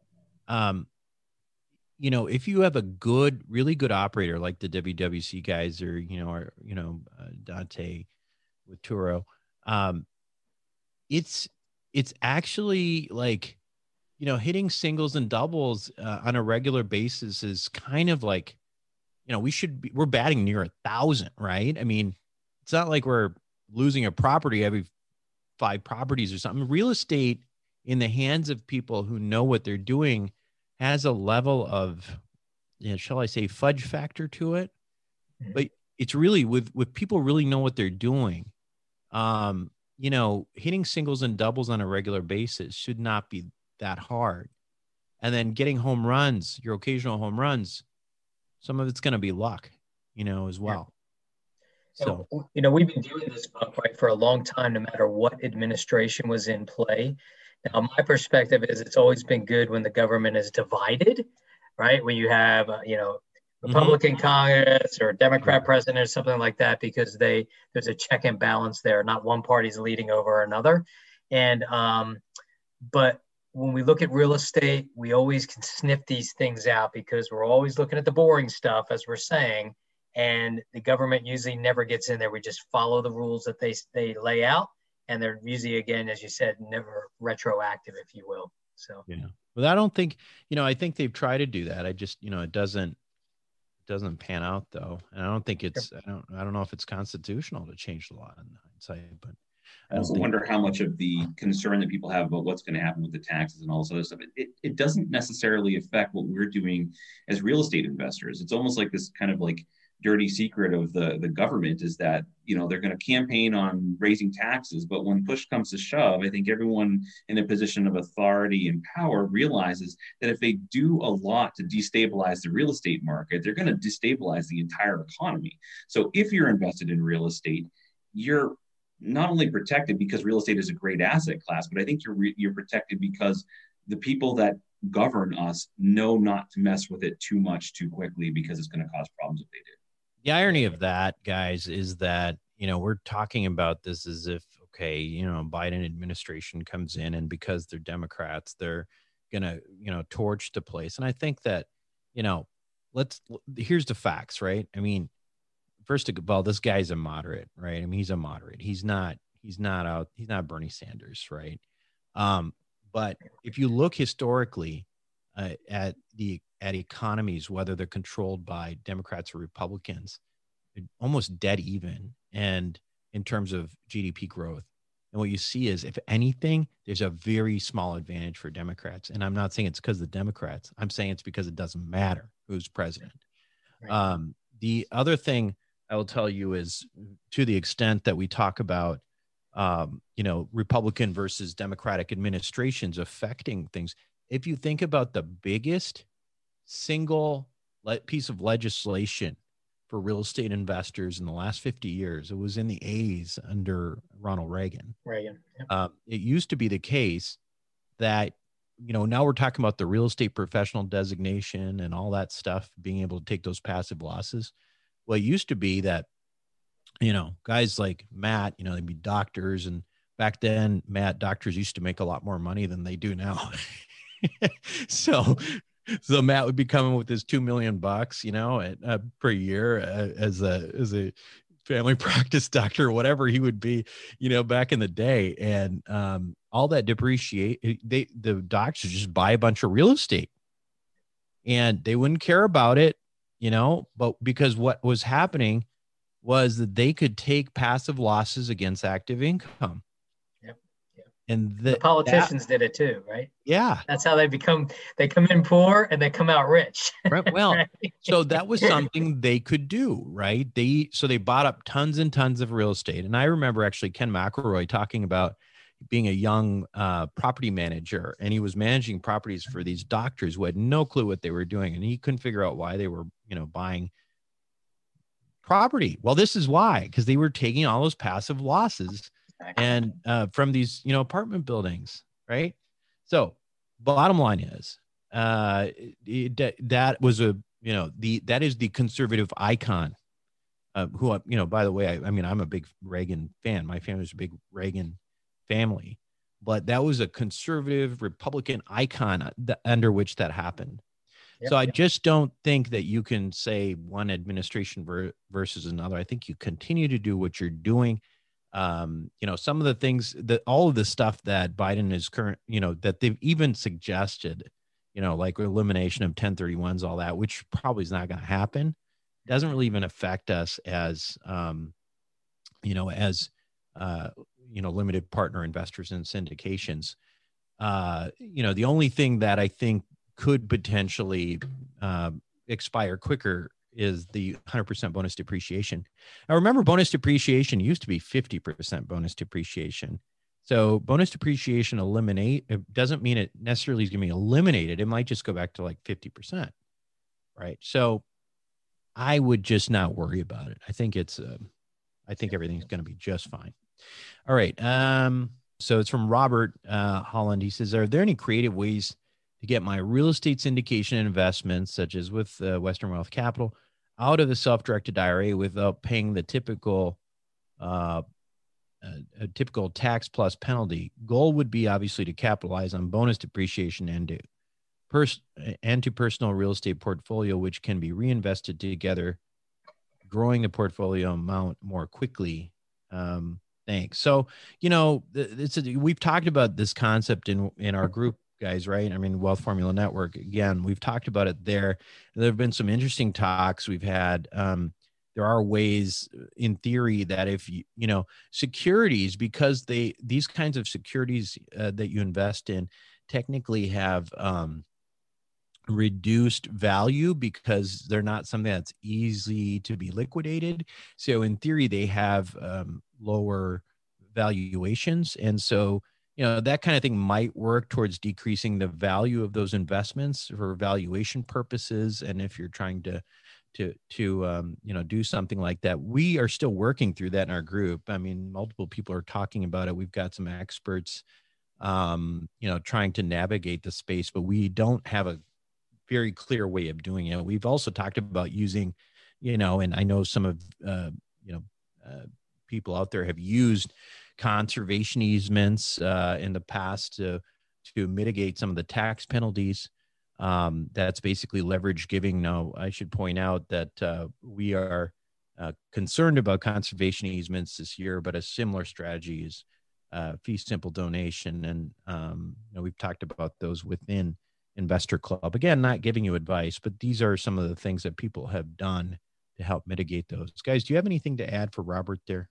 Um, you know, if you have a good, really good operator like the W W C guys, or, you know, or, you know, uh, Dante with Turo, um, it's, it's actually like, you know, hitting singles and doubles uh, on a regular basis is kind of like, you know, we should be, we're batting near a thousand, right? I mean, it's not like we're losing a property every five properties or something. Real estate in the hands of people who know what they're doing has a level of, you know, shall I say, fudge factor to it. Mm-hmm. But it's really with, with people really know what they're doing. Um, you know, hitting singles and doubles on a regular basis should not be that hard. And then getting home runs, your occasional home runs, some of it's going to be luck, you know, as well. So, you know, we've been doing this, Buck, right, for a long time, no matter what administration was in play. Now, my perspective is it's always been good when the government is divided, right? When you have, uh, you know, Republican mm-hmm. Congress or Democrat president or something like that, because they there's a check and balance there. Not one party's leading over another. And, um, but when we look at real estate, we always can sniff these things out because we're always looking at the boring stuff, as we're saying. And the government usually never gets in there. We just follow the rules that they they lay out, and they're usually, again, as you said, never retroactive, if you will. So yeah, but I don't think, you know, I think they've tried to do that. I just, you know, it doesn't it doesn't pan out though, and I don't think it's I don't I don't know if it's constitutional to change the law in hindsight, but I also think... wonder how much of the concern that people have about what's going to happen with the taxes and all this other stuff, it, it, it doesn't necessarily affect what we're doing as real estate investors. It's almost like this kind of like dirty secret of the, the government is that, you know, they're going to campaign on raising taxes. But when push comes to shove, I think everyone in a position of authority and power realizes that if they do a lot to destabilize the real estate market, they're going to destabilize the entire economy. So if you're invested in real estate, you're not only protected because real estate is a great asset class, but I think you're re- you're protected because the people that govern us know not to mess with it too much too quickly, because it's going to cause problems if they do. The irony of that, guys, is that, you know, we're talking about this as if, okay, you know, Biden administration comes in and because they're Democrats, they're, going to, you know, torch the place. And I think that, you know, let's, here's the facts, right? I mean, first of all, this guy's a moderate, right? I mean, he's a moderate. He's not, he's not out, he's not Bernie Sanders, right? Um, but if you look historically uh, at the, at economies, whether they're controlled by Democrats or Republicans, they're almost dead even. And in terms of G D P growth. And what you see is, if anything, there's a very small advantage for Democrats. And I'm not saying it's because of the Democrats. I'm saying it's because it doesn't matter who's president. Right. Um, the other thing I will tell you is, to the extent that we talk about, um, you know, Republican versus Democratic administrations affecting things, if you think about the biggest single le- piece of legislation for real estate investors in the last fifty years, it was in the eighties under Ronald Reagan. Reagan. Yep. Uh, it used to be the case that, you know, now we're talking about the real estate professional designation and all that stuff, being able to take those passive losses. Well, it used to be that, you know, guys like Matt, you know, they'd be doctors. And back then, Matt, doctors used to make a lot more money than they do now. so So Matt would be coming with his two million bucks, you know, at, uh, per year uh, as a as a family practice doctor or whatever he would be, you know, back in the day, and um, all that depreciate. They the doctors just buy a bunch of real estate, and they wouldn't care about it, you know, but because what was happening was that they could take passive losses against active income. And the, the politicians that, did it too, right? Yeah. That's how they become, they come in poor and they come out rich. Right. Well, right? So that was something they could do, right? They, so they bought up tons and tons of real estate. And I remember actually Ken McElroy talking about being a young uh, property manager, and he was managing properties for these doctors who had no clue what they were doing. And he couldn't figure out why they were, you know, buying property. Well, this is why, because they were taking all those passive losses and uh, from these, you know, apartment buildings, right? So bottom line is uh, it, that was a, you know, the, that is the conservative icon uh, who, you know, by the way, I, I mean, I'm a big Reagan fan. My family's a big Reagan family, but that was a conservative Republican icon that, under which that happened. Yep, so I yep. just don't think that you can say one administration ver- versus another. I think you continue to do what you're doing. Um, you know, some of the things that all of the stuff that Biden is current, you know, that they've even suggested, you know, like elimination of ten thirty-ones, all that, which probably is not going to happen, doesn't really even affect us as, um, you know, as, uh, you know, limited partner investors and syndications. Uh, you know, the only thing that I think could potentially uh, expire quicker is the one hundred percent bonus depreciation. Now, remember, bonus depreciation used to be fifty percent bonus depreciation. So bonus depreciation eliminate, it doesn't mean it necessarily is going to be eliminated. It might just go back to like fifty percent, right? So I would just not worry about it. I think it's, uh, I think everything's going to be just fine. All right. Um, so it's from Robert uh, Holland. He says, are there any creative ways to get my real estate syndication investments, such as with uh, Western Wealth Capital, out of the self-directed I R A without paying the typical uh, uh, a typical tax plus penalty? Goal would be obviously to capitalize on bonus depreciation and to, pers- and to personal real estate portfolio, which can be reinvested together, growing the portfolio amount more quickly. Um, thanks. So, you know, it's a, we've talked about this concept in in our group, guys, right? I mean, Wealth Formula Network, again, we've talked about it there. There have been some interesting talks we've had. Um, there are ways in theory that if you, you know, securities, because they, these kinds of securities uh, that you invest in technically have um, reduced value because they're not something that's easy to be liquidated. So in theory, they have um, lower valuations. And so, you know, that kind of thing might work towards decreasing the value of those investments for valuation purposes. And if you're trying to, to, to, um, you know, do something like that, we are still working through that in our group. I mean, multiple people are talking about it. We've got some experts, um, you know, trying to navigate the space, but we don't have a very clear way of doing it. We've also talked about using, you know, and I know some of, uh, you know, uh, people out there have used conservation easements uh, in the past to to mitigate some of the tax penalties. Um, that's basically leverage giving. Now, I should point out that uh, we are uh, concerned about conservation easements this year, but a similar strategy is uh, fee simple donation. And um, you know, we've talked about those within Investor Club. Again, not giving you advice, but these are some of the things that people have done to help mitigate those. Guys, do you have anything to add for Robert there?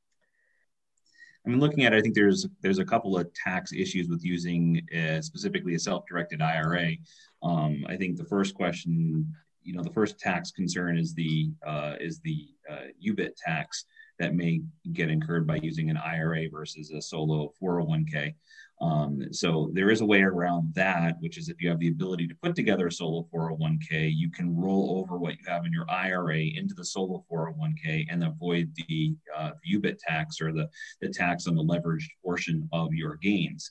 I mean, looking at it, I think there's there's a couple of tax issues with using uh, specifically a self-directed I R A. Um, I think the first question, you know, the first tax concern is the uh, is the uh, U B I T tax that may get incurred by using an I R A versus a solo four oh one k. Um, so there is a way around that, which is if you have the ability to put together a solo four oh one k, you can roll over what you have in your I R A into the solo four oh one k and avoid the uh, U B I T tax or the, the tax on the leveraged portion of your gains.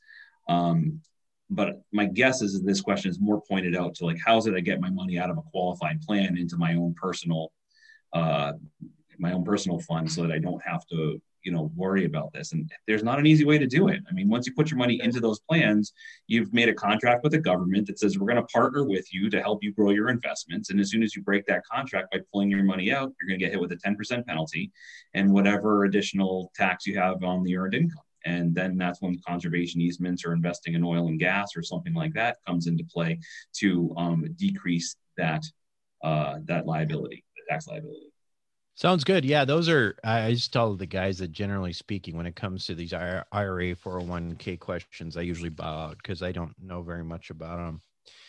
Um, but my guess is that this question is more pointed out to like, how is it I get my money out of a qualified plan into my own personal, uh, my own personal fund so that I don't have to, you know, worry about this. And there's not an easy way to do it. I mean, once you put your money into those plans, you've made a contract with the government that says, we're going to partner with you to help you grow your investments. And as soon as you break that contract by pulling your money out, you're going to get hit with a ten percent penalty and whatever additional tax you have on the earned income. And then that's when conservation easements or investing in oil and gas or something like that comes into play to um, decrease that, uh, that liability, the tax liability. Sounds good. Yeah, those are, I just tell the guys that generally speaking, when it comes to these I R A four oh one k questions, I usually bow out because I don't know very much about them.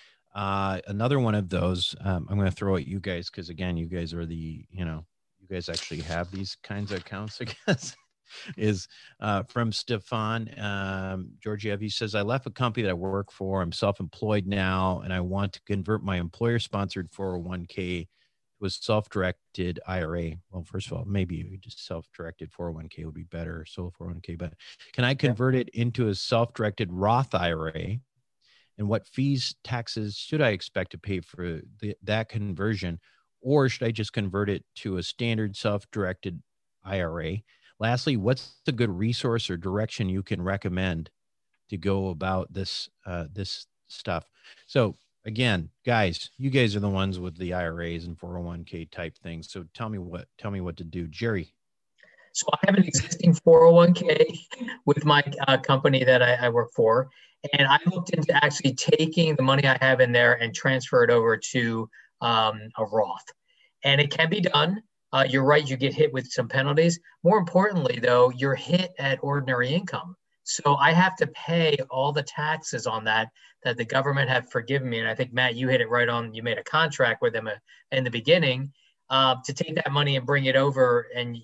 Uh, another one of those, um, I'm going to throw at you guys because, again, you guys are the, you know, you guys actually have these kinds of accounts, I guess, is uh, from Stefan um, Georgiev. He says, I left a company that I work for. I'm self-employed now, and I want to convert my employer-sponsored four oh one k was self-directed I R A. Well, first of all, maybe just self-directed four oh one k would be better, solo four oh one k, but can I convert yeah. it into a self-directed Roth I R A? And what fees, taxes should I expect to pay for the, that conversion? Or should I just convert it to a standard self-directed I R A? Lastly, what's a good resource or direction you can recommend to go about this, uh, this stuff? So again, guys, you guys are the ones with the I R As and four oh one k type things. So tell me what, tell me what to do. Jerry. So I have an existing four oh one k with my uh, company that I, I work for. And I looked into actually taking the money I have in there and transfer it over to um, a Roth. And it can be done. Uh, you're right, you get hit with some penalties. More importantly, though, you're hit at ordinary income. So I have to pay all the taxes on that that the government have forgiven me. And I think, Matt, you hit it right on. You made a contract with them in the beginning uh, to take that money and bring it over. And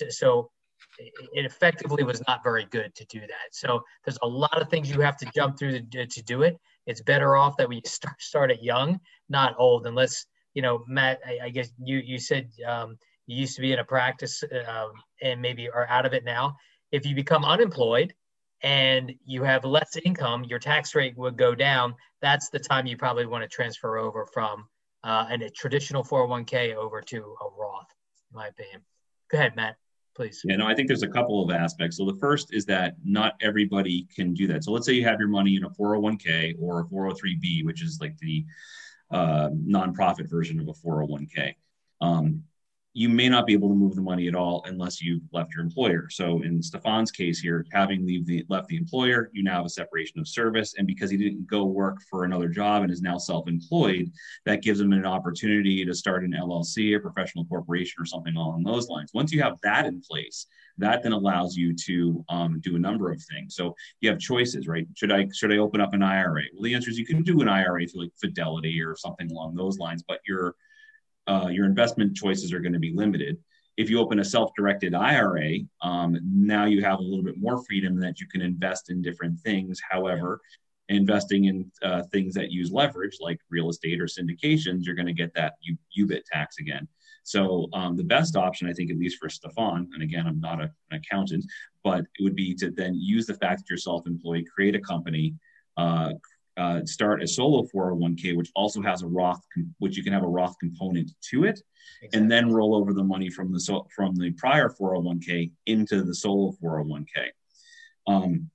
so it effectively was not very good to do that. So there's a lot of things you have to jump through to, to do it. It's better off that we start, start it young, not old. Unless, you know, Matt, I, I guess you, you said um, you used to be in a practice uh, and maybe are out of it now. If you become unemployed, and you have less income, your tax rate would go down. That's the time you probably want to transfer over from uh, a traditional four oh one k over to a Roth, in my opinion. Go ahead, Matt, please. Yeah, no, I think there's a couple of aspects. So the first is that not everybody can do that. So let's say you have your money in a four oh one k or a four oh three b, which is like the uh, nonprofit version of a four oh one k. Um, you may not be able to move the money at all unless you've left your employer. So in Stefan's case here, having leave the, left the employer, you now have a separation of service. And because he didn't go work for another job and is now self-employed, that gives him an opportunity to start an L L C, a professional corporation, or something along those lines. Once you have that in place, that then allows you to um, do a number of things. So you have choices, right? Should I should I open up an I R A? Well, the answer is you can do an I R A through like Fidelity or something along those lines, but you're Uh, your investment choices are going to be limited. If you open a self-directed I R A, um, now you have a little bit more freedom that you can invest in different things. However, investing in uh, things that use leverage, like real estate or syndications, you're going to get that U- UBIT tax again. So um, the best option, I think, at least for Stefan, and again, I'm not a, an accountant, but it would be to then use the fact that you're self-employed, create a company, uh, Uh, start a solo four oh one k, which also has a Roth, com- which you can have a Roth component to it, exactly. And then roll over the money from the so- from the prior four oh one k into the solo four oh one k. Um,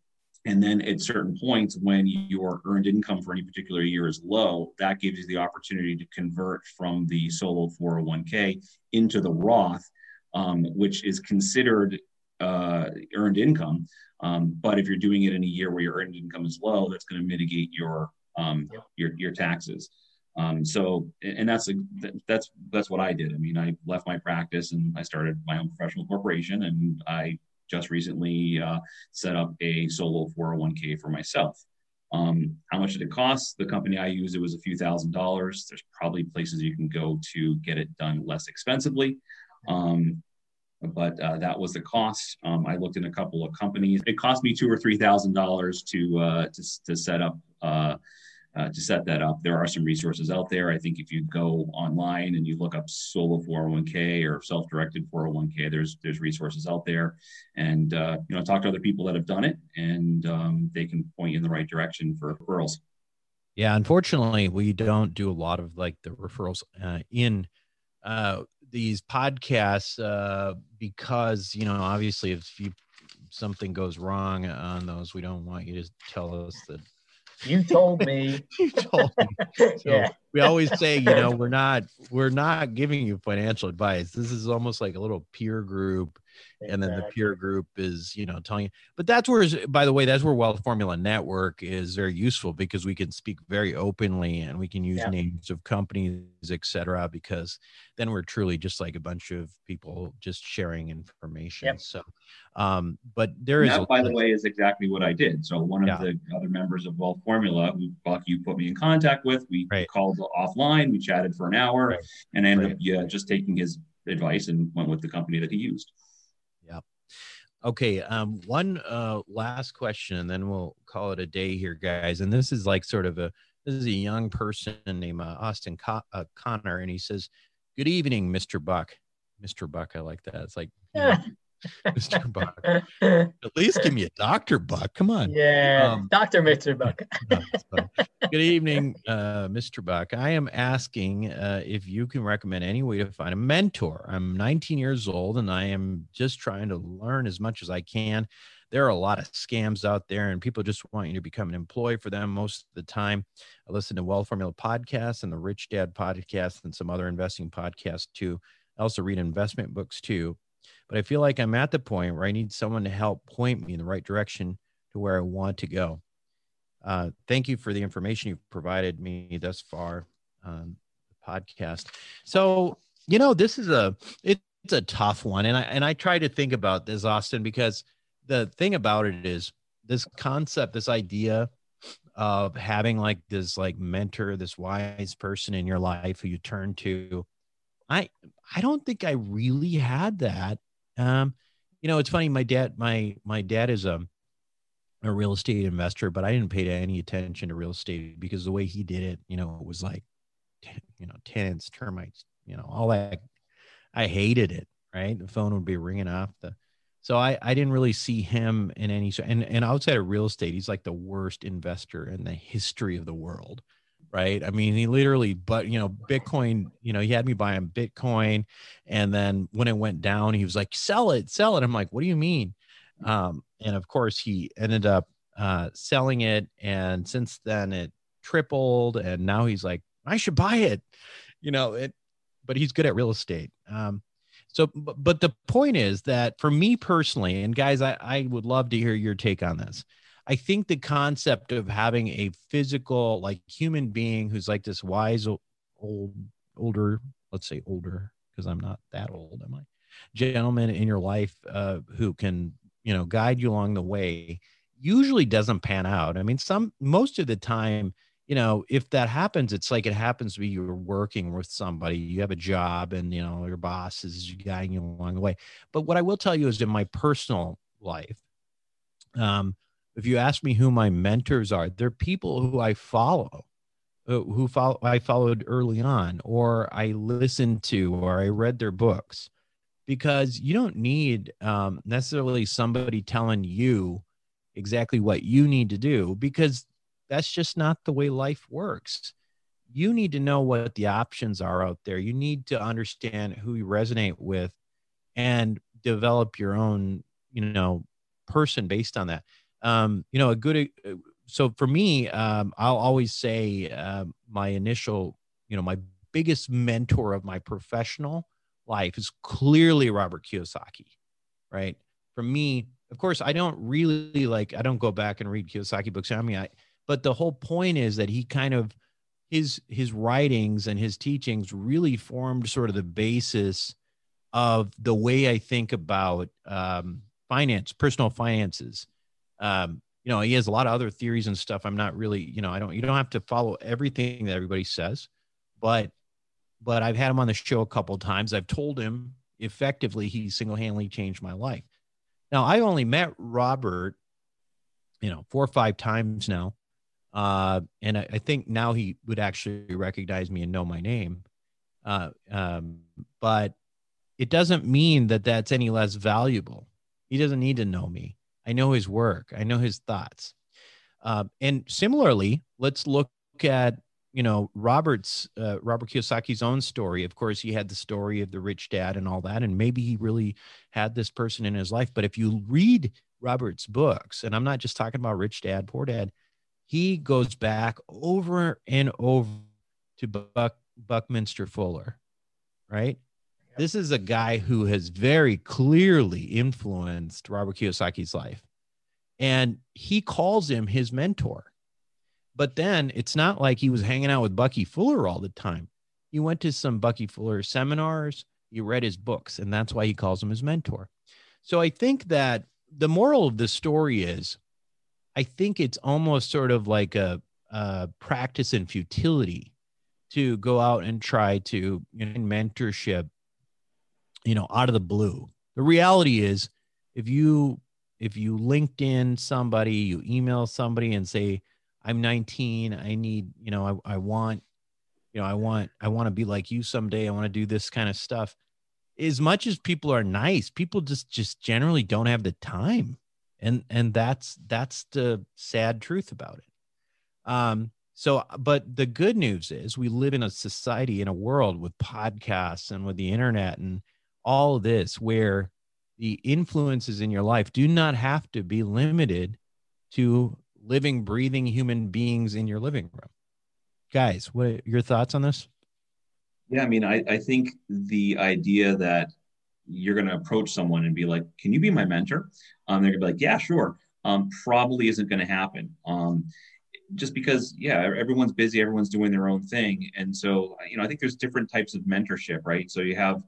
And then at certain points, when your earned income for any particular year is low, that gives you the opportunity to convert from the solo four oh one k into the Roth, um, which is considered uh, earned income. Um, but if you're doing it in a year where your earned income is low, that's going to mitigate your um, yep. your your taxes. Um, so, and that's that's that's what I did. I mean, I left my practice and I started my own professional corporation, and I just recently uh, set up a solo four oh one k for myself. Um, how much did it cost? The company I used, it was a few thousand dollars. There's probably places you can go to get it done less expensively. Um, but uh, that was the cost. Um, I looked in a couple of companies. It cost me two or three thousand dollars to uh, to to set up uh, uh, to set that up. There are some resources out there. I think if you go online and you look up solo four oh one k or self-directed four oh one k, there's there's resources out there, and uh, you know, talk to other people that have done it, and um, they can point you in the right direction for referrals. Yeah, unfortunately, we don't do a lot of like the referrals uh, in uh, these podcasts uh, because, you know, obviously if you something goes wrong on those, we don't want you to tell us that you told me. you told me. So yeah. We always say, you know, we're not we're not giving you financial advice. This is almost like a little peer group. Exactly. And then the peer group is, you know, telling you, but that's where, by the way, that's where Wealth Formula Network is very useful, because we can speak very openly and we can use yeah. names of companies, et cetera, because then we're truly just like a bunch of people just sharing information. Yep. So, um, but there and is, that, a, by the way, is exactly what I did. So one of yeah. the other members of Wealth Formula, who Buck, you put me in contact with, we right. called offline, we chatted for an hour, right. and ended right. up yeah, just taking his advice and went with the company that he used. Yeah. Okay. Um, one uh, last question, and then we'll call it a day here, guys. And this is like sort of a, this is a young person named uh, Austin Co- uh, Connor. And he says, "Good evening, Mister Buck." Mister Buck. I like that. It's like, you know, Mister Buck. At least give me a Doctor Buck. Come on. Yeah. Um, Doctor Mister Buck. No, good evening, uh, Mister Buck. I am asking uh, if you can recommend any way to find a mentor. I'm nineteen years old and I am just trying to learn as much as I can. There are a lot of scams out there and people just want you to become an employee for them most of the time. I listen to Wealth Formula podcasts and the Rich Dad podcast and some other investing podcasts too. I also read investment books too. But I feel like I'm at the point where I need someone to help point me in the right direction to where I want to go. Uh, thank you for the information you've provided me thus far on the podcast. So, you know, this is a, it, it's a tough one. And I, and I try to think about this, Austin, because the thing about it is this concept, this idea of having like this like mentor, this wise person in your life who you turn to. I, I don't think I really had that. Um, you know, it's funny. My dad, my, my dad is a, a real estate investor, but I didn't pay any attention to real estate because the way he did it, you know, it was like, you know, tenants, termites, you know, all that. I hated it. Right. The phone would be ringing off the, so I, I didn't really see him in any, and, and outside of real estate, he's like the worst investor in the history of the world. Right. I mean, he literally, but, you know, Bitcoin, you know, he had me buying Bitcoin. And then when it went down, he was like, sell it, sell it. I'm like, what do you mean? Um, and of course he ended up uh, selling it. And since then it tripled. And now he's like, I should buy it, you know, it, but he's good at real estate. Um, so, but, but the point is that for me personally, and guys, I, I would love to hear your take on this. I think the concept of having a physical, like human being who's like this wise, old, older, let's say older, because I'm not that old, am I? Gentleman in your life uh, who can, you know, guide you along the way usually doesn't pan out. I mean, some, most of the time, you know, if that happens, it's like it happens to be you're working with somebody, you have a job and, you know, your boss is guiding you along the way. But what I will tell you is in my personal life, um, if you ask me who my mentors are, they're people who I follow, who follow, I followed early on, or I listened to, or I read their books, because you don't need um, necessarily somebody telling you exactly what you need to do, because that's just not the way life works. You need to know what the options are out there. You need to understand who you resonate with and develop your own, you know, person based on that. Um, you know, a good, uh, so for me, um, I'll always say, uh, my initial, you know, my biggest mentor of my professional life is clearly Robert Kiyosaki, right? For me, of course, I don't really like, I don't go back and read Kiyosaki books. I mean, I, but the whole point is that he kind of, his, his writings and his teachings really formed sort of the basis of the way I think about, um, finance, personal finances. Um, you know, he has a lot of other theories and stuff. I'm not really, you know, I don't, you don't have to follow everything that everybody says, but, but I've had him on the show a couple of times. I've told him effectively, he single-handedly changed my life. Now, I only met Robert, you know, four or five times now. Uh, and I, I think now he would actually recognize me and know my name. Uh, um, but it doesn't mean that that's any less valuable. He doesn't need to know me. I know his work. I know his thoughts. Uh, and similarly, let's look at, you know, Robert's, uh, Robert Kiyosaki's own story. Of course, he had the story of the rich dad and all that, and maybe he really had this person in his life. But if you read Robert's books, and I'm not just talking about Rich Dad, Poor Dad, he goes back over and over to Buck, Buckminster Fuller, right? Yep. This is a guy who has very clearly influenced Robert Kiyosaki's life. And he calls him his mentor. But then it's not like he was hanging out with Bucky Fuller all the time. He went to some Bucky Fuller seminars. He read his books, and that's why he calls him his mentor. So I think that the moral of the story is, I think it's almost sort of like a, a practice in futility to go out and try to, you know, mentorship, you know, out of the blue. The reality is, if you if you LinkedIn somebody, you email somebody and say, I'm nineteen, I need, you know, I, I want, you know, I want, I want to be like you someday. I want to do this kind of stuff. As much as people are nice, people just, just generally don't have the time. And, and that's, that's the sad truth about it. Um, so, but the good news is we live in a society, in a world with podcasts and with the internet and all this, where the influences in your life do not have to be limited to living, breathing human beings in your living room. Guys, what are your thoughts on this? Yeah, I mean, I, I think the idea that you're going to approach someone and be like, can you be my mentor? Um, they're going to be like, yeah, sure. Um, probably isn't going to happen. Um, just because, yeah, everyone's busy, everyone's doing their own thing. And so, you know, I think there's different types of mentorship, right? So you have,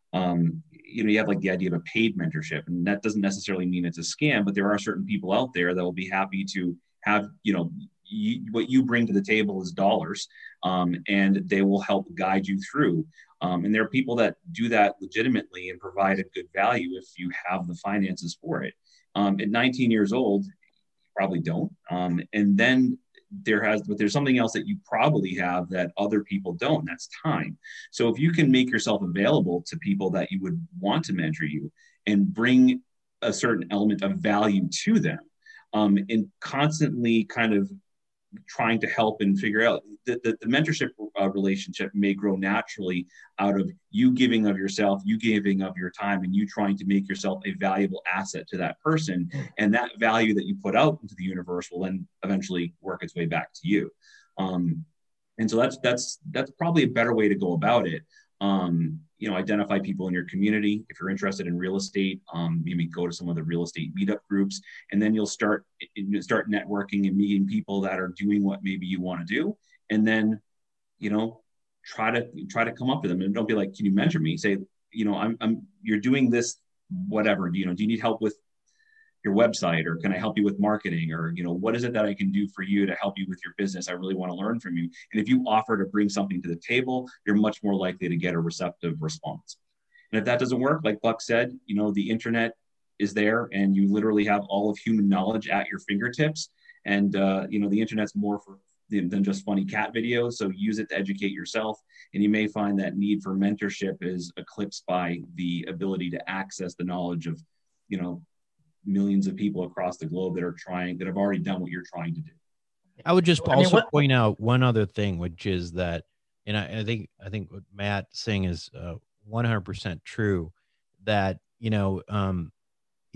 um, you know, you have like the idea of a paid mentorship, and that doesn't necessarily mean it's a scam, but there are certain people out there that will be happy to have, you know, you, what you bring to the table is dollars, um, and they will help guide you through. Um, and there are people that do that legitimately and provide a good value if you have the finances for it. Um, at nineteen years old, you probably don't. Um, and then there has, but there's something else that you probably have that other people don't, and that's time. So if you can make yourself available to people that you would want to mentor you and bring a certain element of value to them, um, and constantly kind of trying to help and figure out that the, the mentorship uh, relationship may grow naturally out of you giving of yourself, you giving of your time, and you trying to make yourself a valuable asset to that person. And that value that you put out into the universe will then eventually work its way back to you. Um, and so that's, that's, that's probably a better way to go about it. Um, you know, identify people in your community. If you're interested in real estate, um, maybe go to some of the real estate meetup groups, and then you'll start you start networking and meeting people that are doing what maybe you want to do. And then, you know, try to try to come up to them, and don't be like, can you mentor me? Say, you know, I'm, I'm you're doing this, whatever, you know, do you need help with your website, or can I help you with marketing, or, you know, what is it that I can do for you to help you with your business? I really want to learn from you. And if you offer to bring something to the table, you're much more likely to get a receptive response. And if that doesn't work, like Buck said, you know, the internet is there, and you literally have all of human knowledge at your fingertips. And, uh, you know, the internet's more for than just funny cat videos. So use it to educate yourself. And you may find that need for mentorship is eclipsed by the ability to access the knowledge of, you know, millions of people across the globe that are trying, that have already done what you're trying to do. I would just I mean, also what, point out one other thing, which is that, and I, I think, I think what Matt's saying is uh, one hundred percent true, that, you know, um,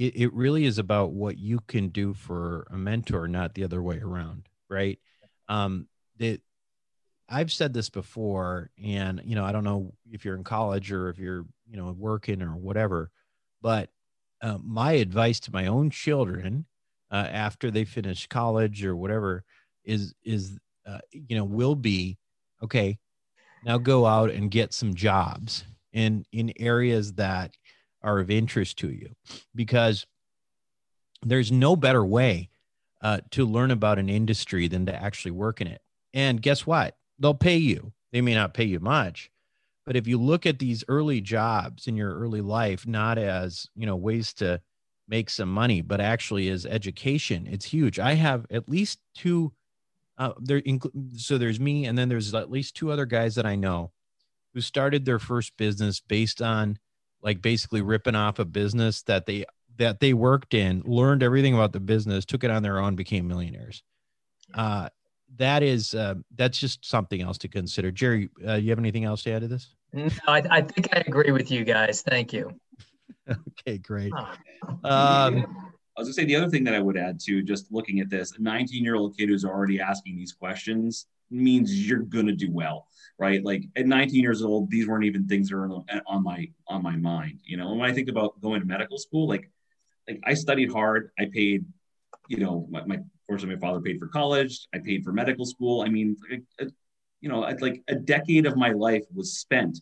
it, it really is about what you can do for a mentor, not the other way around, right? Um, that I've said this before, and, you know, I don't know if you're in college or if you're, you know, working or whatever, but uh, my advice to my own children uh, after they finish college or whatever is, is, uh, you know, will be, okay, now go out and get some jobs in, in areas that are of interest to you, because there's no better way uh, to learn about an industry than to actually work in it. And guess what? They'll pay you. They may not pay you much, but if you look at these early jobs in your early life, not as, you know, ways to make some money, but actually as education, it's huge. I have at least two, uh, there. So there's me, and then there's at least two other guys that I know who started their first business based on like basically ripping off a business that they, that they worked in, learned everything about the business, took it on their own, became millionaires. Uh, that is, uh, that's just something else to consider. Jerry, uh, you have anything else to add to this? No, I, I think I agree with you guys. Thank you. Okay, great. Oh. I Um, was gonna say the other thing that I would add to just looking at this, a nineteen year old kid who's already asking these questions means you're going to do well, right? Like at nineteen years old, these weren't even things that are on my, on my mind. You know, when I think about going to medical school, like, like I studied hard, I paid, you know, my, my fortunately, my father paid for college. I paid for medical school. I mean, a, a, you know, like a decade of my life was spent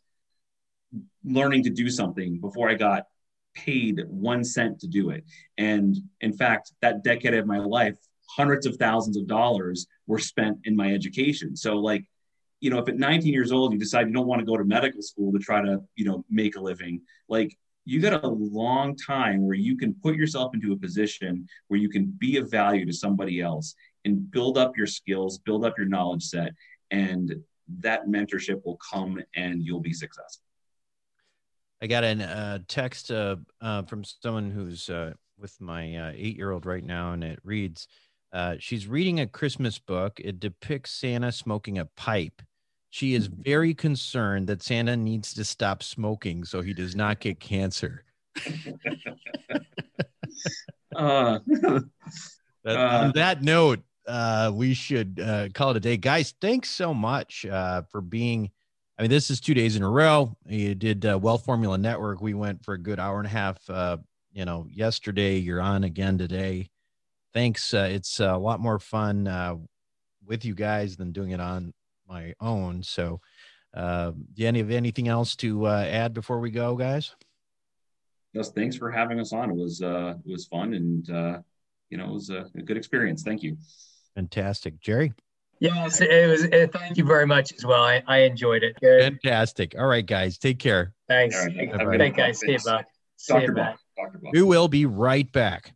learning to do something before I got paid one cent to do it. And in fact, that decade of my life, hundreds of thousands of dollars were spent in my education. So like, you know, if at nineteen years old, you decide you don't want to go to medical school to try to, you know, make a living, like, you got a long time where you can put yourself into a position where you can be of value to somebody else and build up your skills, build up your knowledge set, and that mentorship will come and you'll be successful. I got a uh, text uh, uh, from someone who's uh, with my uh, eight-year-old right now, and it reads, uh, she's reading a Christmas book. It depicts Santa smoking a pipe. She is very concerned that Santa needs to stop smoking so he does not get cancer. uh, but on that note, uh, we should uh, call it a day. Guys, thanks so much uh, for being, I mean, this is two days in a row. You did uh, Wealth Formula Network. We went for a good hour and a half, uh, you know, yesterday. You're on again today. Thanks. Uh, it's a lot more fun uh, with you guys than doing it on my own. So uh, do you have anything else to uh, add before we go, guys? Yes, thanks for having us on. It was uh, it was fun, and uh, you know, it was a, a good experience. Thank you. Fantastic. Jerry? Yes, it was. It, thank you very much as well. I, I enjoyed it. Good. Fantastic. All right, guys, take care. Thanks. All right, Have a good night, guys. See you, Buck. See Doctor you, Buck. Buck. Doctor Buck. We will be right back.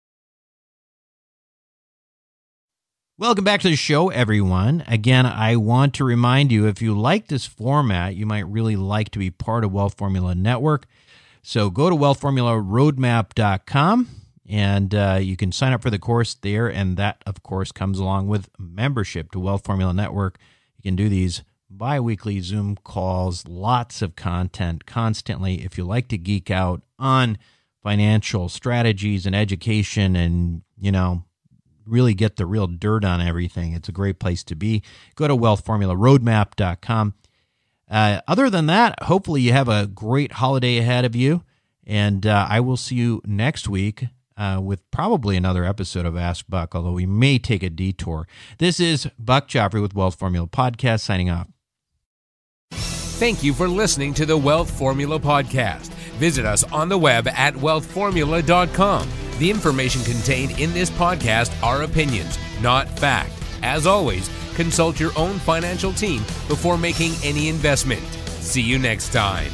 Welcome back to the show, everyone. Again, I want to remind you, if you like this format, you might really like to be part of Wealth Formula Network. So go to wealth formula roadmap dot com, and uh, you can sign up for the course there, and that, of course, comes along with membership to Wealth Formula Network. You can do these bi-weekly Zoom calls, lots of content constantly. If you like to geek out on financial strategies and education and, you know, really get the real dirt on everything, it's a great place to be. Go to wealth formula roadmap dot com. Uh, other than that, hopefully you have a great holiday ahead of you, and uh, I will see you next week uh, with probably another episode of Ask Buck, although we may take a detour. This is Buck Joffrey with Wealth Formula Podcast, signing off. Thank you for listening to the Wealth Formula Podcast. Visit us on the web at wealth formula dot com. The information contained in this podcast are opinions, not fact. As always, consult your own financial team before making any investment. See you next time.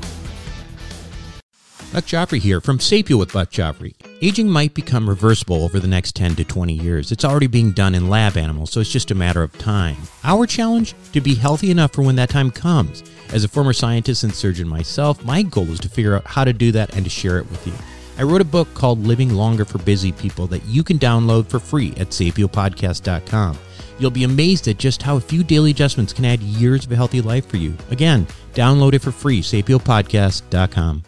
Buck Joffrey here from Sapio with Buck Joffrey. Aging might become reversible over the next ten to twenty years. It's already being done in lab animals, so it's just a matter of time. Our challenge? To be healthy enough for when that time comes. As a former scientist and surgeon myself, my goal is to figure out how to do that and to share it with you. I wrote a book called Living Longer for Busy People that you can download for free at sapio podcast dot com. You'll be amazed at just how a few daily adjustments can add years of a healthy life for you. Again, download it for free, sapio podcast dot com.